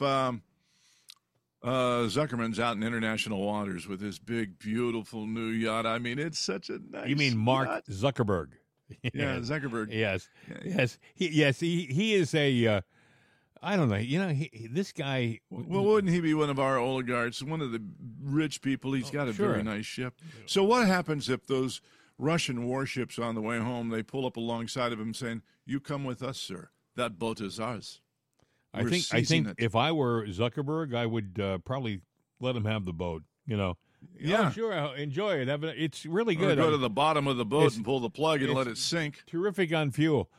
Zuckerman's out in international waters with his big, beautiful new yacht? I mean, it's such a nice You mean Mark yacht. Zuckerberg? Yeah, Zuckerberg. Yes. He is a. I don't know. This guy. Well, wouldn't he be one of our oligarchs? One of the rich people. He's got a very nice ship. So what happens if those Russian warships on the way home, they pull up alongside of him saying, "You come with us, sir. That boat is ours." I think if I were Zuckerberg, I would probably let him have the boat. Yeah, sure. Enjoy it. It's really good. Or go to the bottom of the boat and pull the plug and let it sink. Terrific on fuel.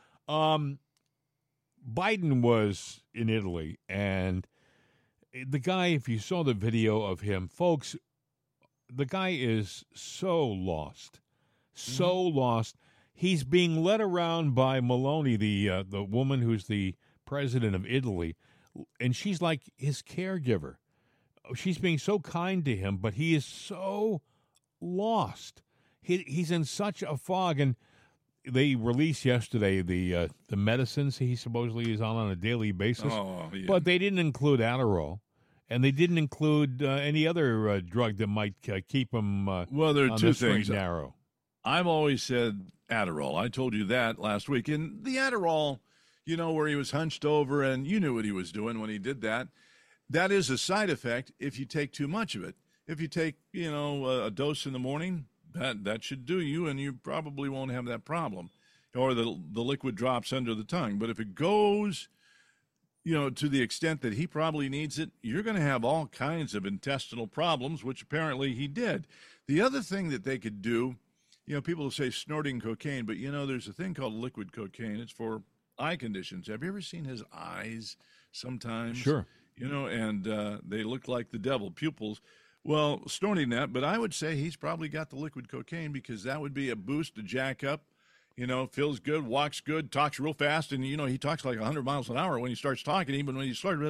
Biden was in Italy, and the guy, if you saw the video of him, folks, the guy is so lost. He's being led around by Maloney, the woman who's the president of Italy, and she's like his caregiver. She's being so kind to him, but he is so lost. He's in such a fog, and they released yesterday the medicines he supposedly is on a daily basis, but they didn't include Adderall, and they didn't include any other drug that might keep him well, there are on two the straight things. and narrow. I've always said Adderall. I told you that last week. And the Adderall, where he was hunched over and you knew what he was doing when he did that, that is a side effect if you take too much of it. If you take, a dose in the morning, that should do you, and you probably won't have that problem. Or the liquid drops under the tongue. But if it goes, to the extent that he probably needs it, you're going to have all kinds of intestinal problems, which apparently he did. The other thing that they could do, people will say snorting cocaine, but, there's a thing called liquid cocaine. It's for eye conditions. Have you ever seen his eyes sometimes? Sure. And they look like the devil, pupils. Well, snorting that, but I would say he's probably got the liquid cocaine because that would be a boost to jack up. Feels good, walks good, talks real fast, and, he talks like 100 miles an hour when he starts talking, even when he starts.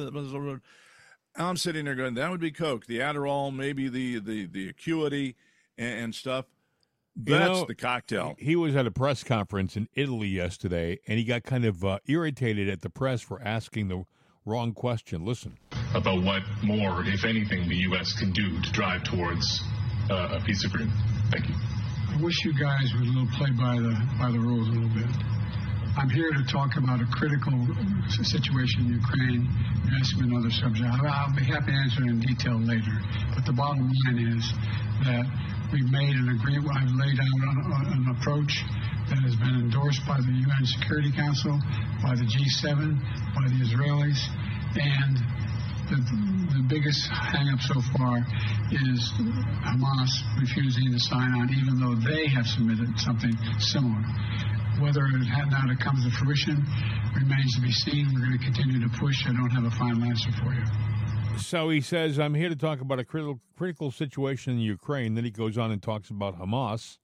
I'm sitting there going, that would be Coke. The Adderall, maybe the Acuity and stuff. That's the cocktail. He was at a press conference in Italy yesterday, and he got kind of irritated at the press for asking the wrong question. Listen. About what more, if anything, the U.S. can do to drive towards a peace agreement. Thank you. I wish you guys would play by the rules a little bit. I'm here to talk about a critical situation in Ukraine. You asked me another subject. I'll be happy to answer it in detail later. But the bottom line is that we've made an agreement. I've laid out an approach that has been endorsed by the UN Security Council, by the G7, by the Israelis, and the biggest hang-up so far is Hamas refusing to sign on, even though they have submitted something similar. Whether it comes to fruition remains to be seen. We're going to continue to push. I don't have a final answer for you. So he says, I'm here to talk about a critical situation in Ukraine. Then he goes on and talks about Hamas.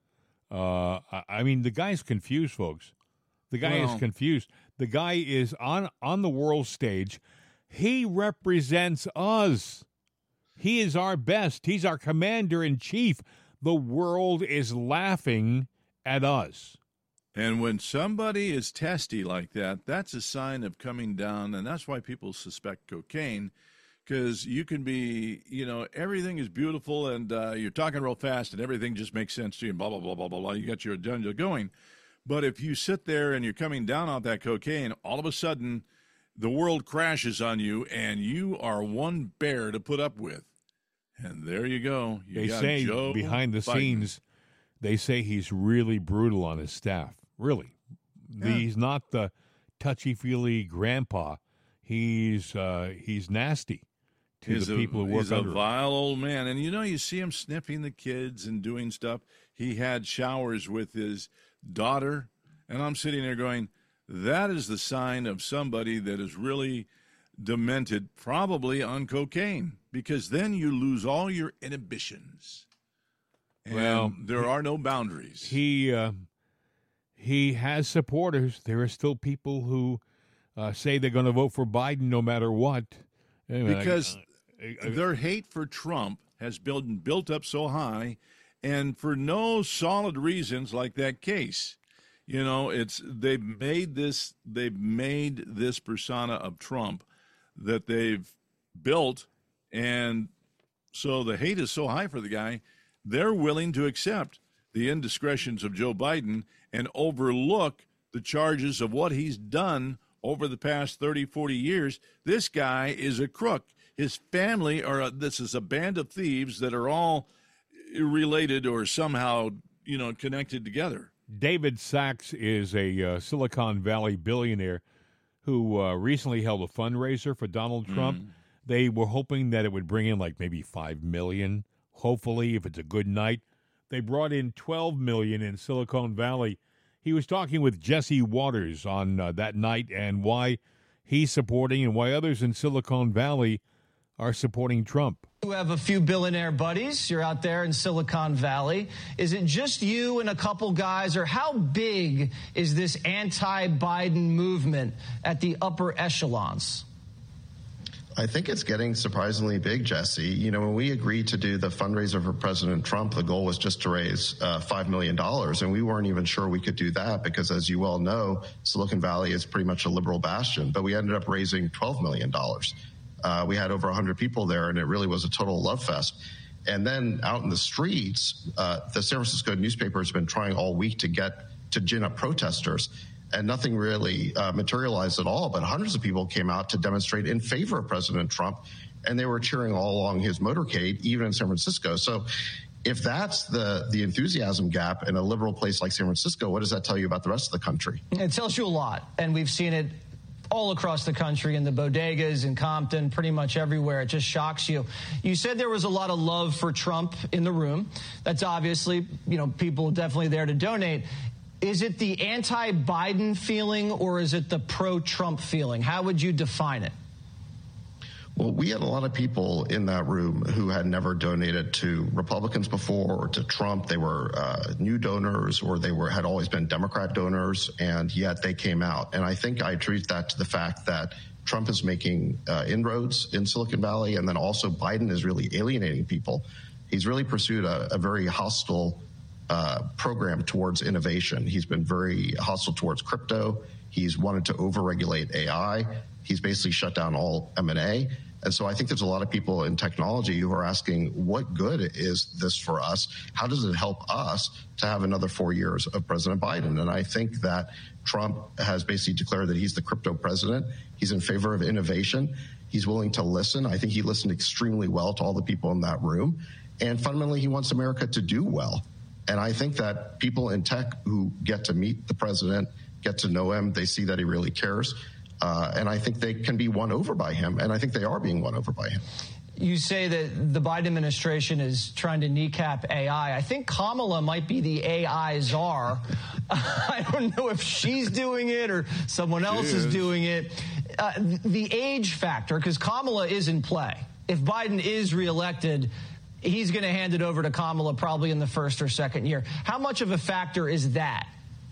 The guy's confused, folks. The guy is confused. The guy is on the world stage. He represents us. He is our best. He's our commander-in-chief. The world is laughing at us. And when somebody is testy like that, that's a sign of coming down, and that's why people suspect cocaine, because you can be, everything is beautiful, and you're talking real fast, and everything just makes sense to you, and blah, blah, blah, blah, blah, blah. You got your agenda going. But if you sit there and you're coming down on that cocaine, all of a sudden the world crashes on you, and you are one bear to put up with. And there you go. They say Joe behind the scenes, they say he's really brutal on his staff. Really. Yeah. He's not the touchy-feely grandpa. He's nasty to the people who work under him. He's a vile old man. And, you see him sniffing the kids and doing stuff. He had showers with his daughter. And I'm sitting there going, that is the sign of somebody that is really demented, probably on cocaine, because then you lose all your inhibitions. And there are no boundaries. He has supporters. There are still people who say they're going to vote for Biden no matter what. Anyway, because their hate for Trump has been built up so high, and for no solid reasons like that case. They've made this persona of Trump that they've built, and so the hate is so high for the guy, they're willing to accept the indiscretions of Joe Biden and overlook the charges of what he's done over the past 30, 40 years. This guy is a crook. His family this is a band of thieves that are all related or somehow, connected together. David Sachs is a Silicon Valley billionaire who recently held a fundraiser for Donald Trump. They were hoping that it would bring in like maybe $5 million, hopefully, if it's a good night. They brought in $12 million in Silicon Valley. He was talking with Jesse Waters on that night and why he's supporting and why others in Silicon Valley are supporting Trump. You have a few billionaire buddies. You're out there in Silicon Valley. Is it just you and a couple guys, or how big is this anti-Biden movement at the upper echelons? I think it's getting surprisingly big, Jesse. You know, when we agreed to do the fundraiser for President Trump, the goal was just to raise $5 million. And we weren't even sure we could do that because, as you well know, Silicon Valley is pretty much a liberal bastion. But we ended up raising $12 million. We had over 100 people there, and it really was a total love fest. And then out in the streets, the San Francisco newspaper has been trying all week to gin up protesters, and nothing really materialized at all. But hundreds of people came out to demonstrate in favor of President Trump, and they were cheering all along his motorcade, even in San Francisco. So if that's the enthusiasm gap in a liberal place like San Francisco, what does that tell you about the rest of the country? It tells you a lot, and we've seen it all across the country, in the bodegas, in Compton, pretty much everywhere. It just shocks you. You said there was a lot of love for Trump in the room. That's obviously, people definitely there to donate. Is it the anti-Biden feeling, or is it the pro-Trump feeling? How would you define it? Well, we had a lot of people in that room who had never donated to Republicans before or to Trump. They were new donors, or they had always been Democrat donors, and yet they came out. And I think I attribute that to the fact that Trump is making inroads in Silicon Valley, and then also Biden is really alienating people. He's really pursued a very hostile program towards innovation. He's been very hostile towards crypto. He's wanted to overregulate AI. He's basically shut down all M&A. And so I think there's a lot of people in technology who are asking, what good is this for us? How does it help us to have another 4 years of President Biden? And I think that Trump has basically declared that he's the crypto president. He's in favor of innovation. He's willing to listen. I think he listened extremely well to all the people in that room. And fundamentally, he wants America to do well. And I think that people in tech who get to meet the president, get to know him, they see that he really cares. And I think they can be won over by him. And I think they are being won over by him. You say that the Biden administration is trying to kneecap AI. I think Kamala might be the AI czar. I don't know if she's doing it or someone else is doing it. The age factor, because Kamala is in play. If Biden is reelected, he's going to hand it over to Kamala probably in the first or second year. How much of a factor is that?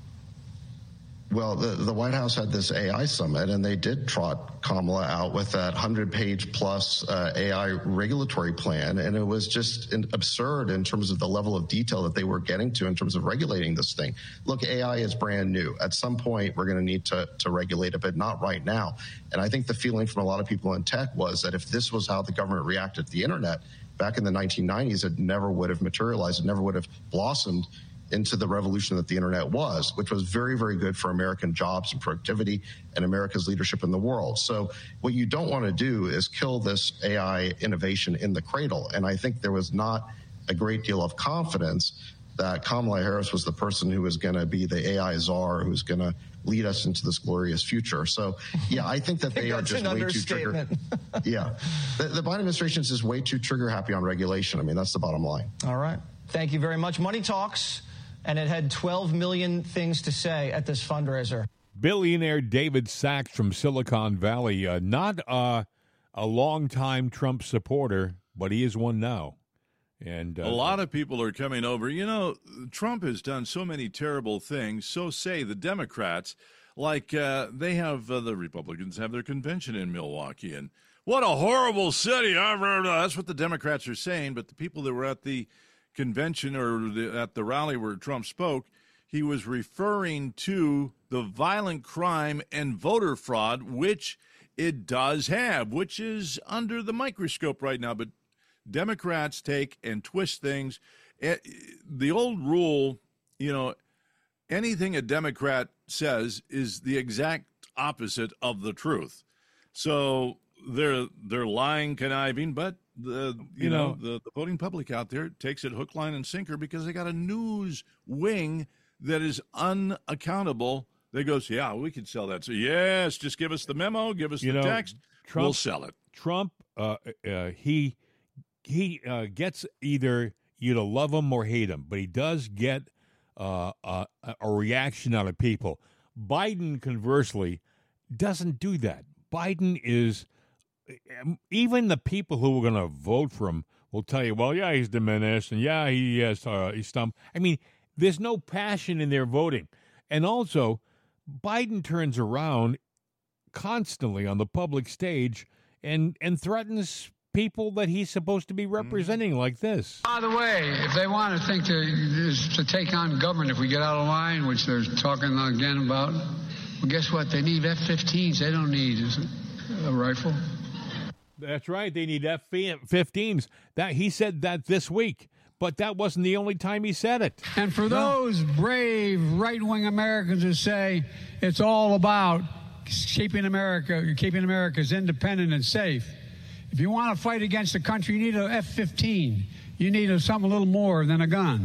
Well, the White House had this AI summit, and they did trot Kamala out with that 100-page plus AI regulatory plan, and it was just absurd in terms of the level of detail that they were getting to in terms of regulating this thing. Look, AI is brand new. At some point, we're going to need to regulate it, but not right now. And I think the feeling from a lot of people in tech was that if this was how the government reacted to the internet back in the 1990s, it never would have materialized. It never would have blossomed into the revolution that the internet was, which was very, very good for American jobs and productivity and America's leadership in the world. So what you don't want to do is kill this AI innovation in the cradle. And I think there was not a great deal of confidence that Kamala Harris was the person who was going to be the AI czar, who's going to lead us into this glorious future. So, yeah, I think that they are just way too trigger. Yeah. The Biden administration is just way too trigger happy on regulation. I mean, that's the bottom line. All right. Thank you very much. Money Talks. And it had 12 million things to say at this fundraiser. Billionaire David Sacks from Silicon Valley, not a longtime Trump supporter, but he is one now. And a lot of people are coming over. You know, Trump has done so many terrible things. So say the Democrats, like they have the Republicans have their convention in Milwaukee. And what a horrible city. That's what the Democrats are saying. But the people that were at the convention or at the rally where Trump spoke, he was referring to the violent crime and voter fraud, which it does have, which is under the microscope right now. But Democrats take and twist things. The old rule, you know, anything a Democrat says is the exact opposite of the truth. So they're lying, conniving, but the voting public out there takes it hook, line, and sinker because they got a news wing that is unaccountable. They go, yeah, we could sell that. So yes, just give us the memo, give us the text, we'll sell it. Trump, he gets either you to love him or hate him, but he does get a reaction out of people. Biden, conversely, doesn't do that. Biden is even the people who are going to vote for him will tell you, well, yeah, he's diminished, and yeah, he's stumped. I mean, there's no passion in their voting. And also, Biden turns around constantly on the public stage and threatens people that he's supposed to be representing like this. By the way, if they want to think to take on government, if we get out of line, which they're talking again about, well, guess what? They need F-15s. They don't need a rifle. That's right. They need F-15s. He said that this week, but that wasn't the only time he said it. And for those brave right-wing Americans who say it's all about keeping America's independent and safe, if you want to fight against the country, you need an F-15. You need something a little more than a gun.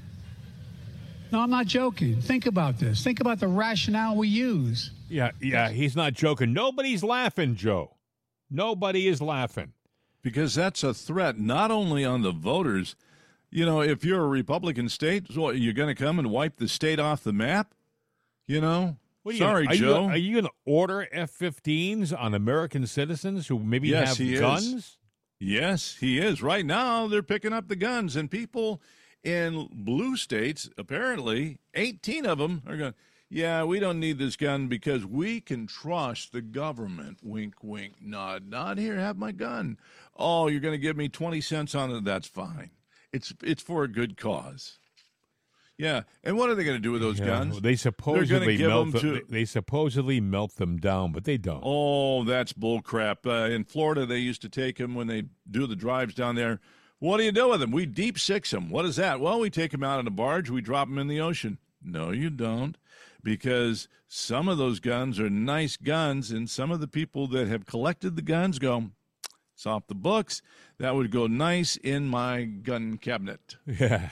No, I'm not joking. Think about this. Think about the rationale we use. Yeah, he's not joking. Nobody's laughing, Joe. Nobody is laughing. Because that's a threat not only on the voters. You know, if you're a Republican state, so you're going to come and wipe the state off the map? You know? Sorry, Joe. Are you going to order F-15s on American citizens who maybe have guns? Yes, he is. Right now, they're picking up the guns, and people in blue states, apparently, 18 of them are going, yeah, we don't need this gun because we can trust the government. Wink, wink, nod, nod. Here, have my gun. Oh, you're going to give me 20 cents on it? That's fine. It's for a good cause. Yeah, and what are they going to do with those guns? They supposedly melt them down, but they don't. Oh, that's bull crap. In Florida, they used to take them when they do the drives down there. What do you do with them? We deep six them. What is that? Well, we take them out on a barge. We drop them in the ocean. No, you don't, because some of those guns are nice guns, and some of the people that have collected the guns go, it's off the books. That would go nice in my gun cabinet. Yeah.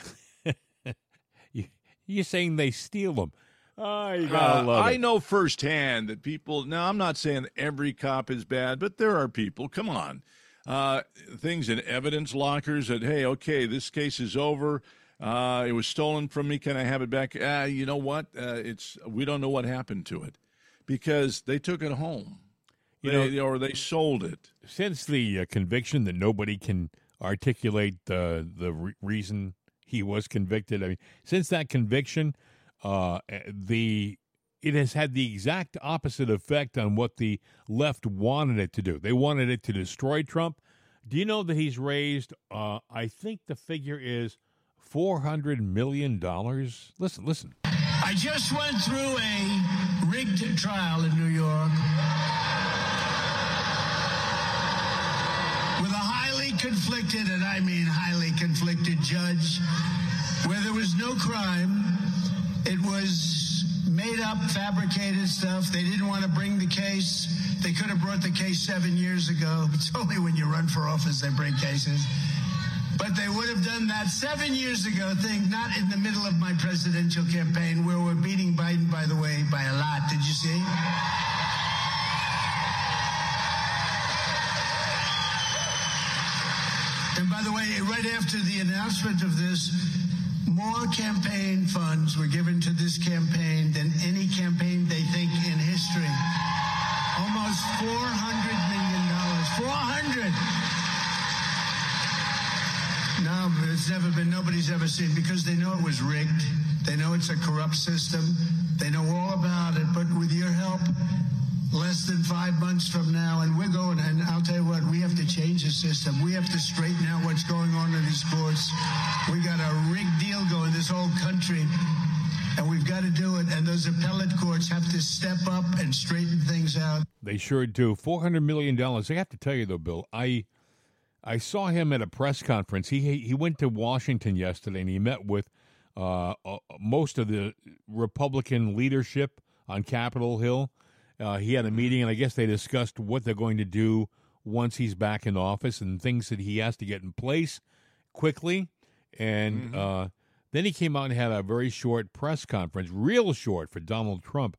You're saying they steal them. Oh, you gotta love it. I know firsthand that people, now I'm not saying every cop is bad, but there are people, come on, things in evidence lockers that, hey, okay, this case is over. It was stolen from me. Can I have it back? You know what? We don't know what happened to it because they took it home. Or they sold it. Since the conviction that nobody can articulate the reason he was convicted. I mean, since that conviction, it has had the exact opposite effect on what the left wanted it to do. They wanted it to destroy Trump. Do you know that he's raised, I think the figure is $400 million? Listen. I just went through a rigged trial in New York with a highly conflicted, and I mean highly conflicted judge, where there was no crime. It was made up, fabricated stuff. They didn't want to bring the case. They could have brought the case 7 years ago. It's only when you run for office they bring cases. But they would have done that 7 years ago, not in the middle of my presidential campaign, where we're beating Biden, by the way, by a lot. Did you see? And by the way, right after the announcement of this, more campaign funds were given to this campaign than any campaign they think in history. Almost $400 million. 400. No, it's never been, nobody's ever seen, because they know it was rigged. They know it's a corrupt system. They know all about it. But with your help, less than 5 months from now, and we're going, and I'll tell you what, we have to change the system. We have to straighten out what's going on in these courts. We got a rigged deal going, this whole country, and we've got to do it. And those appellate courts have to step up and straighten things out. They sure do. $400 million. I have to tell you, though, Bill, I saw him at a press conference. He went to Washington yesterday, and he met with most of the Republican leadership on Capitol Hill. He had a meeting, and I guess they discussed what they're going to do once he's back in office and things that he has to get in place quickly. And then he came out and had a very short press conference, real short for Donald Trump.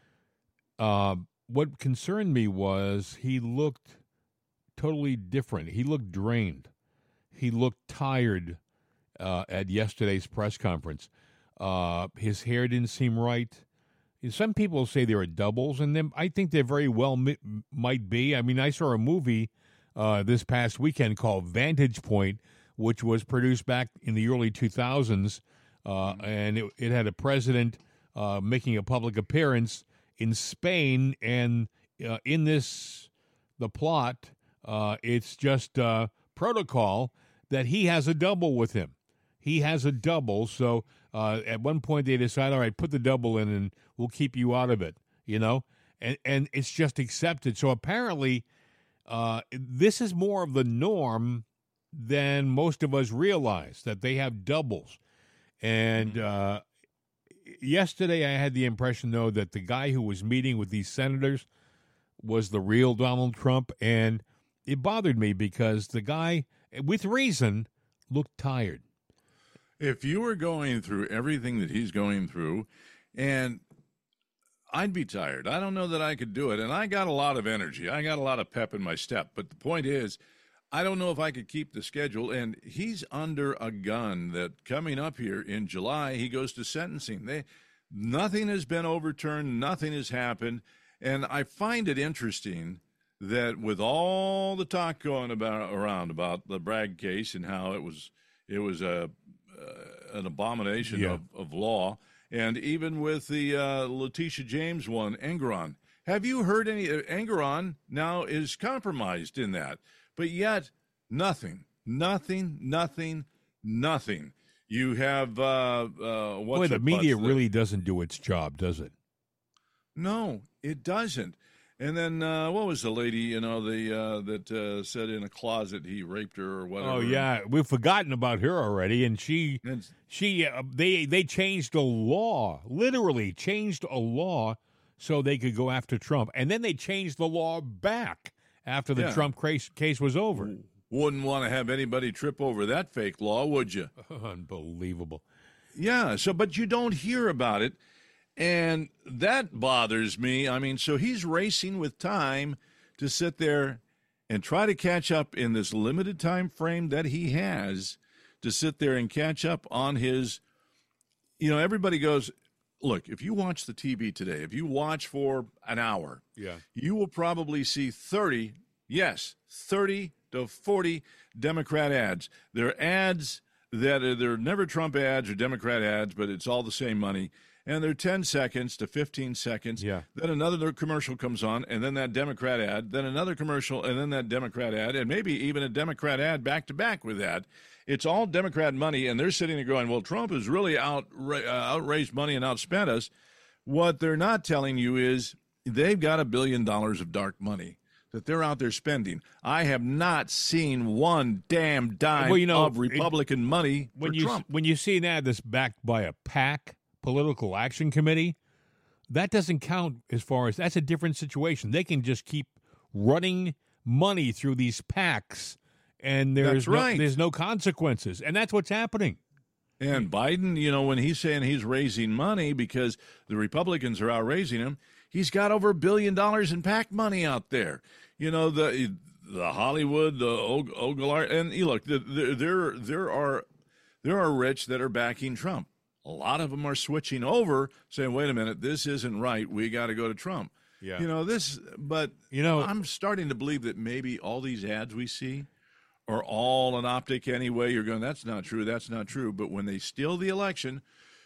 What concerned me was he looked totally different. He looked drained. He looked tired at yesterday's press conference. His hair didn't seem right. Some people say there are doubles, and then I think there very well might be. I mean, I saw a movie this past weekend called Vantage Point, which was produced back in the early 2000s, and it had a president making a public appearance in Spain, and in the plot, it's just protocol that he has a double with him. He has a double, so at one point they decide, all right, put the double in and we'll keep you out of it, and it's just accepted. So apparently this is more of the norm than most of us realize, that they have doubles. And yesterday I had the impression, though, that the guy who was meeting with these senators was the real Donald Trump, and it bothered me because the guy, with reason, looked tired. If you were going through everything that he's going through, and I'd be tired. I don't know that I could do it, and I got a lot of energy. I got a lot of pep in my step, but the point is, I don't know if I could keep the schedule, and he's under a gun that coming up here in July, he goes to sentencing. Nothing has been overturned. Nothing has happened. And I find it interesting that with all the talk going around about the Bragg case and how it was an abomination of law, and even with the Letitia James one, Engoron. Have you heard any? Engoron now is compromised in that, but yet nothing. You have Boy, the media really doesn't do its job, does it? No, it doesn't. And then what was the lady, that said in a closet he raped her or whatever? Oh yeah, we've forgotten about her already. And they changed a law, literally changed a law, so they could go after Trump, and then they changed the law back after the Trump case was over. Wouldn't want to have anybody trip over that fake law, would you? Unbelievable. Yeah. So, but you don't hear about it. And that bothers me. I mean, so he's racing with time to sit there and try to catch up in this limited time frame that he has to sit there and catch up on his, everybody goes, look, if you watch the TV today, if you watch for an hour, you will probably see 30 to 40 Democrat ads. They're ads that they're never Trump ads or Democrat ads, but it's all the same money. And they're 10 seconds to 15 seconds. Yeah. Then another commercial comes on, and then that Democrat ad, then another commercial, and then that Democrat ad, and maybe even a Democrat ad back-to-back with that. It's all Democrat money, and they're sitting there going, well, Trump has really outraised money and outspent us. What they're not telling you is they've got $1 billion of dark money that they're out there spending. I have not seen one damn dime of Republican money for Trump. When you see an ad that's backed by a PAC, Political Action Committee, that doesn't count as far as that's a different situation. They can just keep running money through these PACs, and there's no consequences, and that's what's happening. And Biden, when he's saying he's raising money because the Republicans are outraising him, he's got over $1 billion in PAC money out there. The Hollywood, the Ogilvy, and look, there are rich that are backing Trump. A lot of them are switching over, saying, wait a minute, this isn't right. We got to go to Trump. Yeah. I'm starting to believe that maybe all these ads we see are all an optic anyway. You're going, that's not true. But when they steal the election,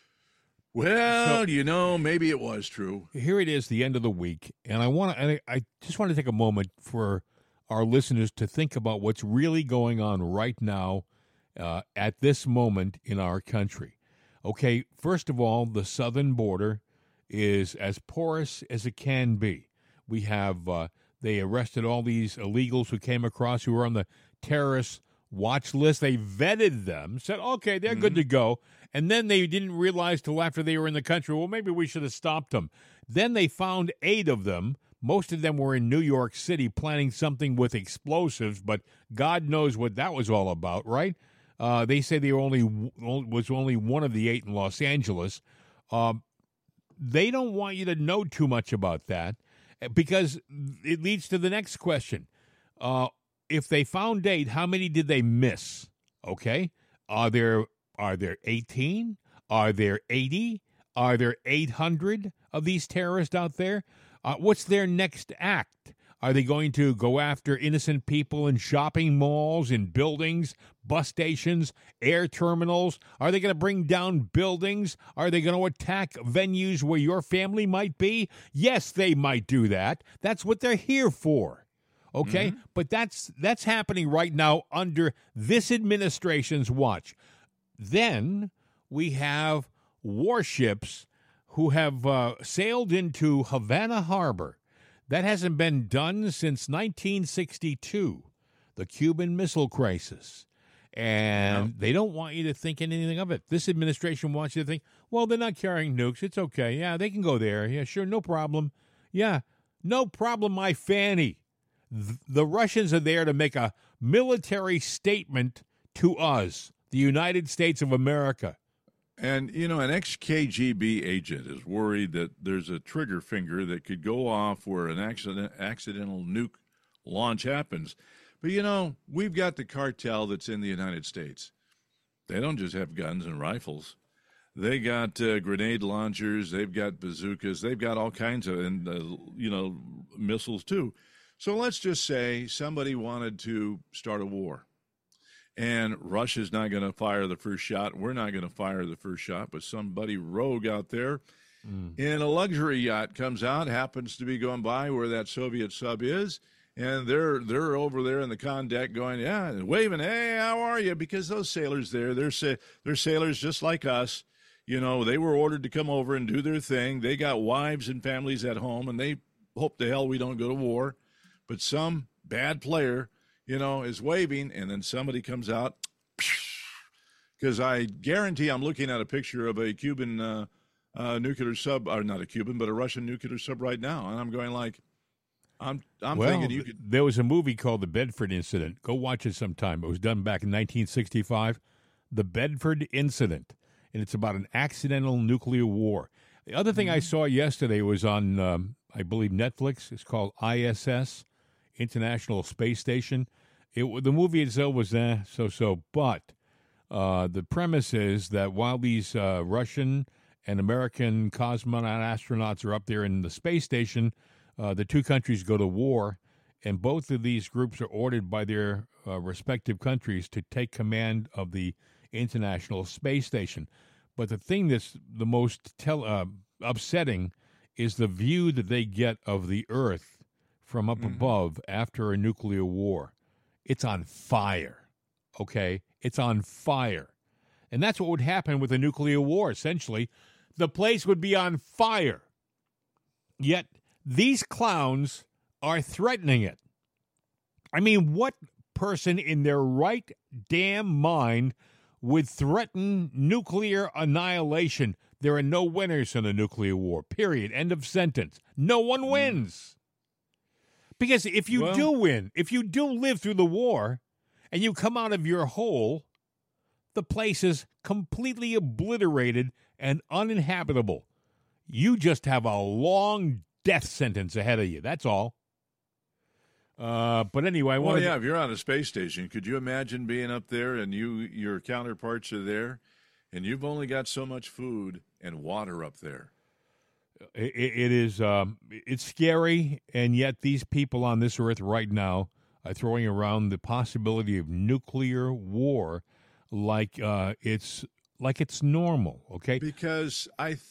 maybe it was true. Here it is, the end of the week. And I just want to take a moment for our listeners to think about what's really going on right now at this moment in our country. Okay, first of all, the southern border is as porous as it can be. We have, they arrested all these illegals who came across who were on the terrorist watch list. They vetted them, said, okay, they're good to go. And then they didn't realize till after they were in the country, well, maybe we should have stopped them. Then they found 8 of them. Most of them were in New York City planning something with explosives, but God knows what that was all about, right? They say there was only one of the 8 in Los Angeles. They don't want you to know too much about that because it leads to the next question. If they found 8, how many did they miss? Okay, are there 18? Are there 80? Are there 800 of these terrorists out there? What's their next act? Are they going to go after innocent people in shopping malls, in buildings, bus stations, air terminals? Are they going to bring down buildings? Are they going to attack venues where your family might be? Yes, they might do that. That's what they're here for. Okay? Mm-hmm. But that's happening right now under this administration's watch. Then we have warships who have sailed into Havana Harbor. That hasn't been done since 1962, the Cuban Missile Crisis. And they don't want you to think anything of it. This administration wants you to think, well, they're not carrying nukes. It's okay. Yeah, they can go there. Yeah, sure, no problem. Yeah, no problem, my fanny. The Russians are there to make a military statement to us, the United States of America. And, you know, an ex-KGB agent is worried that there's a trigger finger that could go off where an accidental nuke launch happens. But, you know, we've got the cartel that's in the United States. They don't just have guns and rifles. They got grenade launchers. They've got bazookas. They've got all kinds of, missiles, too. So let's just say somebody wanted to start a war. And Russia's not going to fire the first shot. We're not going to fire the first shot. But somebody rogue out there in a luxury yacht comes out, happens to be going by where that Soviet sub is, and they're over there in the con deck going, yeah, and waving, hey, how are you? Because those sailors there, they're sailors just like us. You know, they were ordered to come over and do their thing. They got wives and families at home, and they hope the hell we don't go to war. But some bad player, you know, is waving, and then somebody comes out, because I guarantee I'm looking at a picture of a Cuban nuclear sub, or not a Cuban, but a Russian nuclear sub right now, and I'm going like, I'm thinking you could. There was a movie called The Bedford Incident. Go watch it sometime. It was done back in 1965. The Bedford Incident, and it's about an accidental nuclear war. The other thing I saw yesterday was on, I believe, Netflix. It's called ISS. International Space Station. The movie itself was so-so, but the premise is that while these Russian and American cosmonaut astronauts are up there in the space station, the two countries go to war, and both of these groups are ordered by their respective countries to take command of the International Space Station. But the thing that's the most upsetting is the view that they get of the Earth from up above after a nuclear war. It's on fire, okay? It's on fire. And that's what would happen with a nuclear war, essentially. The place would be on fire. Yet these clowns are threatening it. I mean, what person in their right damn mind would threaten nuclear annihilation? There are no winners in a nuclear war, period. End of sentence. No one wins. Because if you do win, if you do live through the war and you come out of your hole, the place is completely obliterated and uninhabitable. You just have a long death sentence ahead of you. That's all. But anyway, if you're on a space station, could you imagine being up there and your counterparts are there and you've only got so much food and water up there? It is it's scary, and yet these people on this earth right now are throwing around the possibility of nuclear war like it's normal, okay? Because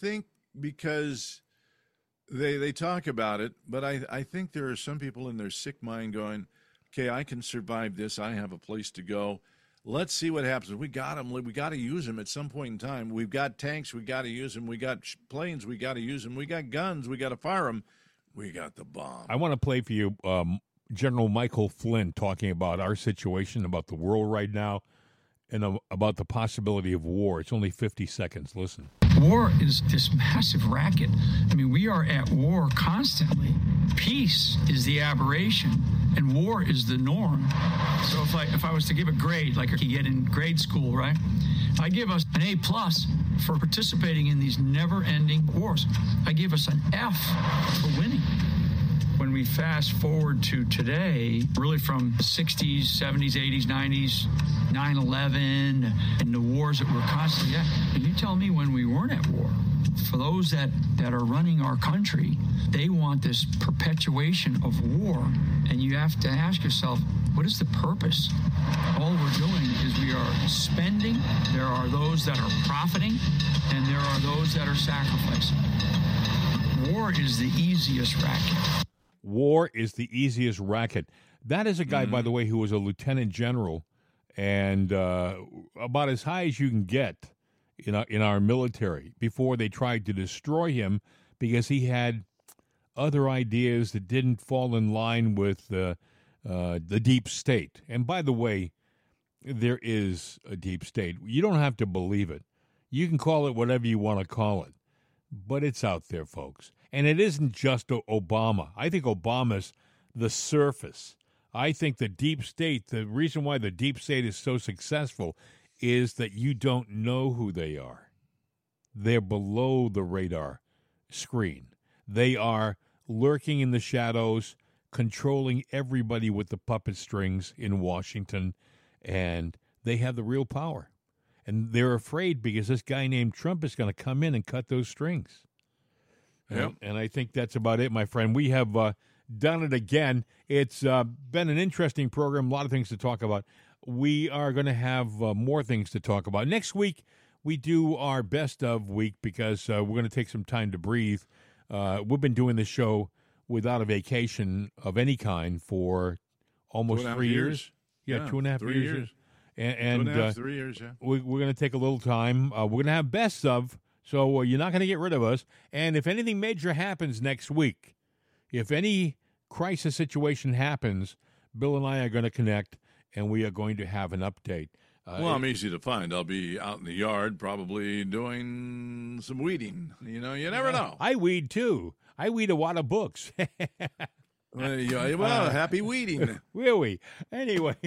they talk about it, but I think there are some people in their sick mind going, okay, I can survive this. I have a place to go. Let's see what happens. We got them. We got to use them at some point in time. We've got tanks. We got to use them. We got planes. We got to use them. We got guns. We got to fire them. We got the bomb. I want to play for you General Michael Flynn talking about our situation, about the world right now, and about the possibility of war. It's only 50 seconds. Listen. War is this massive racket. I mean, we are at war constantly. Peace is the aberration, and war is the norm. So if I was to give a grade, like you get in grade school, right? I give us an A+ for participating in these never-ending wars. I give us an F for winning. When we fast forward to today, really from the 60s, 70s, 80s, 90s, 9/11, and the wars that we're constantly at, and you tell me when we weren't at war. for those that are running our country, they want this perpetuation of war. And you have to ask yourself, what is the purpose? All we're doing is we are spending. There are those that are profiting, and there are those that are sacrificing. War is the easiest racket. War is the easiest racket. That is a guy, by the way, who was a lieutenant general and about as high as you can get in our military before they tried to destroy him because he had other ideas that didn't fall in line with the deep state. And by the way, there is a deep state. You don't have to believe it. You can call it whatever you want to call it, but it's out there, folks. And it isn't just Obama. I think Obama's the surface. I think the deep state, the reason why the deep state is so successful is that you don't know who they are. They're below the radar screen. They are lurking in the shadows, controlling everybody with the puppet strings in Washington, and they have the real power. And they're afraid because this guy named Trump is going to come in and cut those strings. Yep. And I think that's about it, my friend. We have done it again. It's been an interesting program, a lot of things to talk about. We are going to have more things to talk about. Next week, we do our best of week because we're going to take some time to breathe. We've been doing this show without a vacation of any kind for almost 3 years. Yeah, 2.5 years. And 3 years, yeah. We're going to take a little time. We're going to have best of, so you're not going to get rid of us. And if anything major happens next week, if any crisis situation happens, Bill and I are going to connect, and we are going to have an update. Well, I'm easy to find. I'll be out in the yard probably doing some weeding. You know, you never know. I weed, too. I weed a lot of books. Well, happy weeding. Really? Anyway,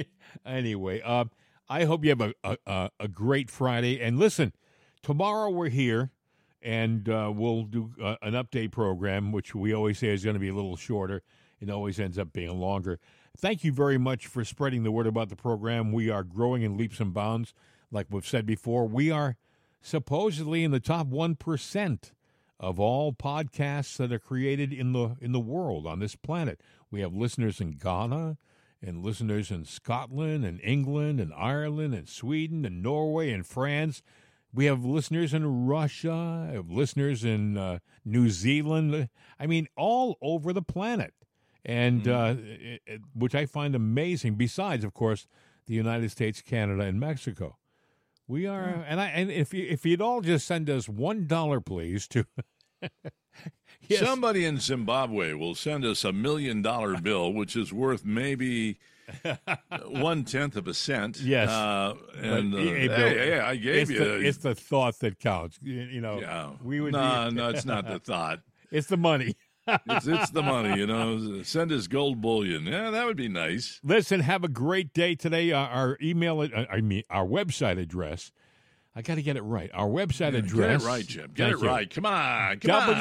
I hope you have a great Friday. And listen, tomorrow we're here, and we'll do an update program, which we always say is going to be a little shorter. It always ends up being longer. Thank you very much for spreading the word about the program. We are growing in leaps and bounds. Like we've said before, we are supposedly in the top 1% of all podcasts that are created in the world on this planet. We have listeners in Ghana and listeners in Scotland and England and Ireland and Sweden and Norway and France. We have listeners in Russia, have listeners in New Zealand. I mean, all over the planet. And which I find amazing. Besides, of course, the United States, Canada, and Mexico, we are. And if you'd all just send us $1, please, to yes. Somebody in Zimbabwe will send us $1 million bill, which is worth maybe 1/10 of a cent. Yes, and hey, I gave you. It's the thought that counts. You know, yeah. We would. No, it's not the thought. It's the money. It's the money, you know. Send us gold bullion. Yeah, that would be nice. Listen, have a great day today. Our website address. I got to get it right. Our website address. Get it right, Jim. Get it right. Come on.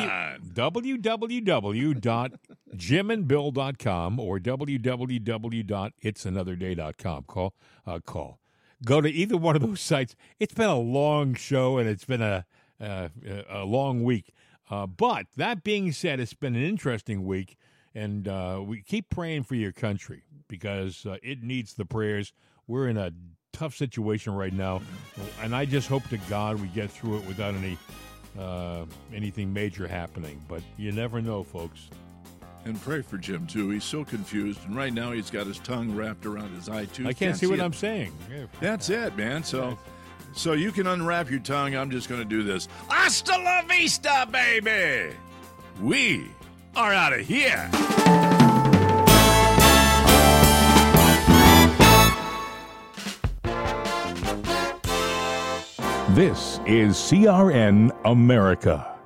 www.jimandbill.com or www.itsanotherday.com. Call. Go to either one of those sites. It's been a long show and it's been a long week. But that being said, it's been an interesting week, and we keep praying for your country because it needs the prayers. We're in a tough situation right now, and I just hope to God we get through it without anything major happening. But you never know, folks. And pray for Jim, too. He's so confused, and right now he's got his tongue wrapped around his eye, too. I can't see what I'm saying. That's it, man. So you can unwrap your tongue. I'm just going to do this. Hasta la vista, baby. We are out of here. This is CRN America.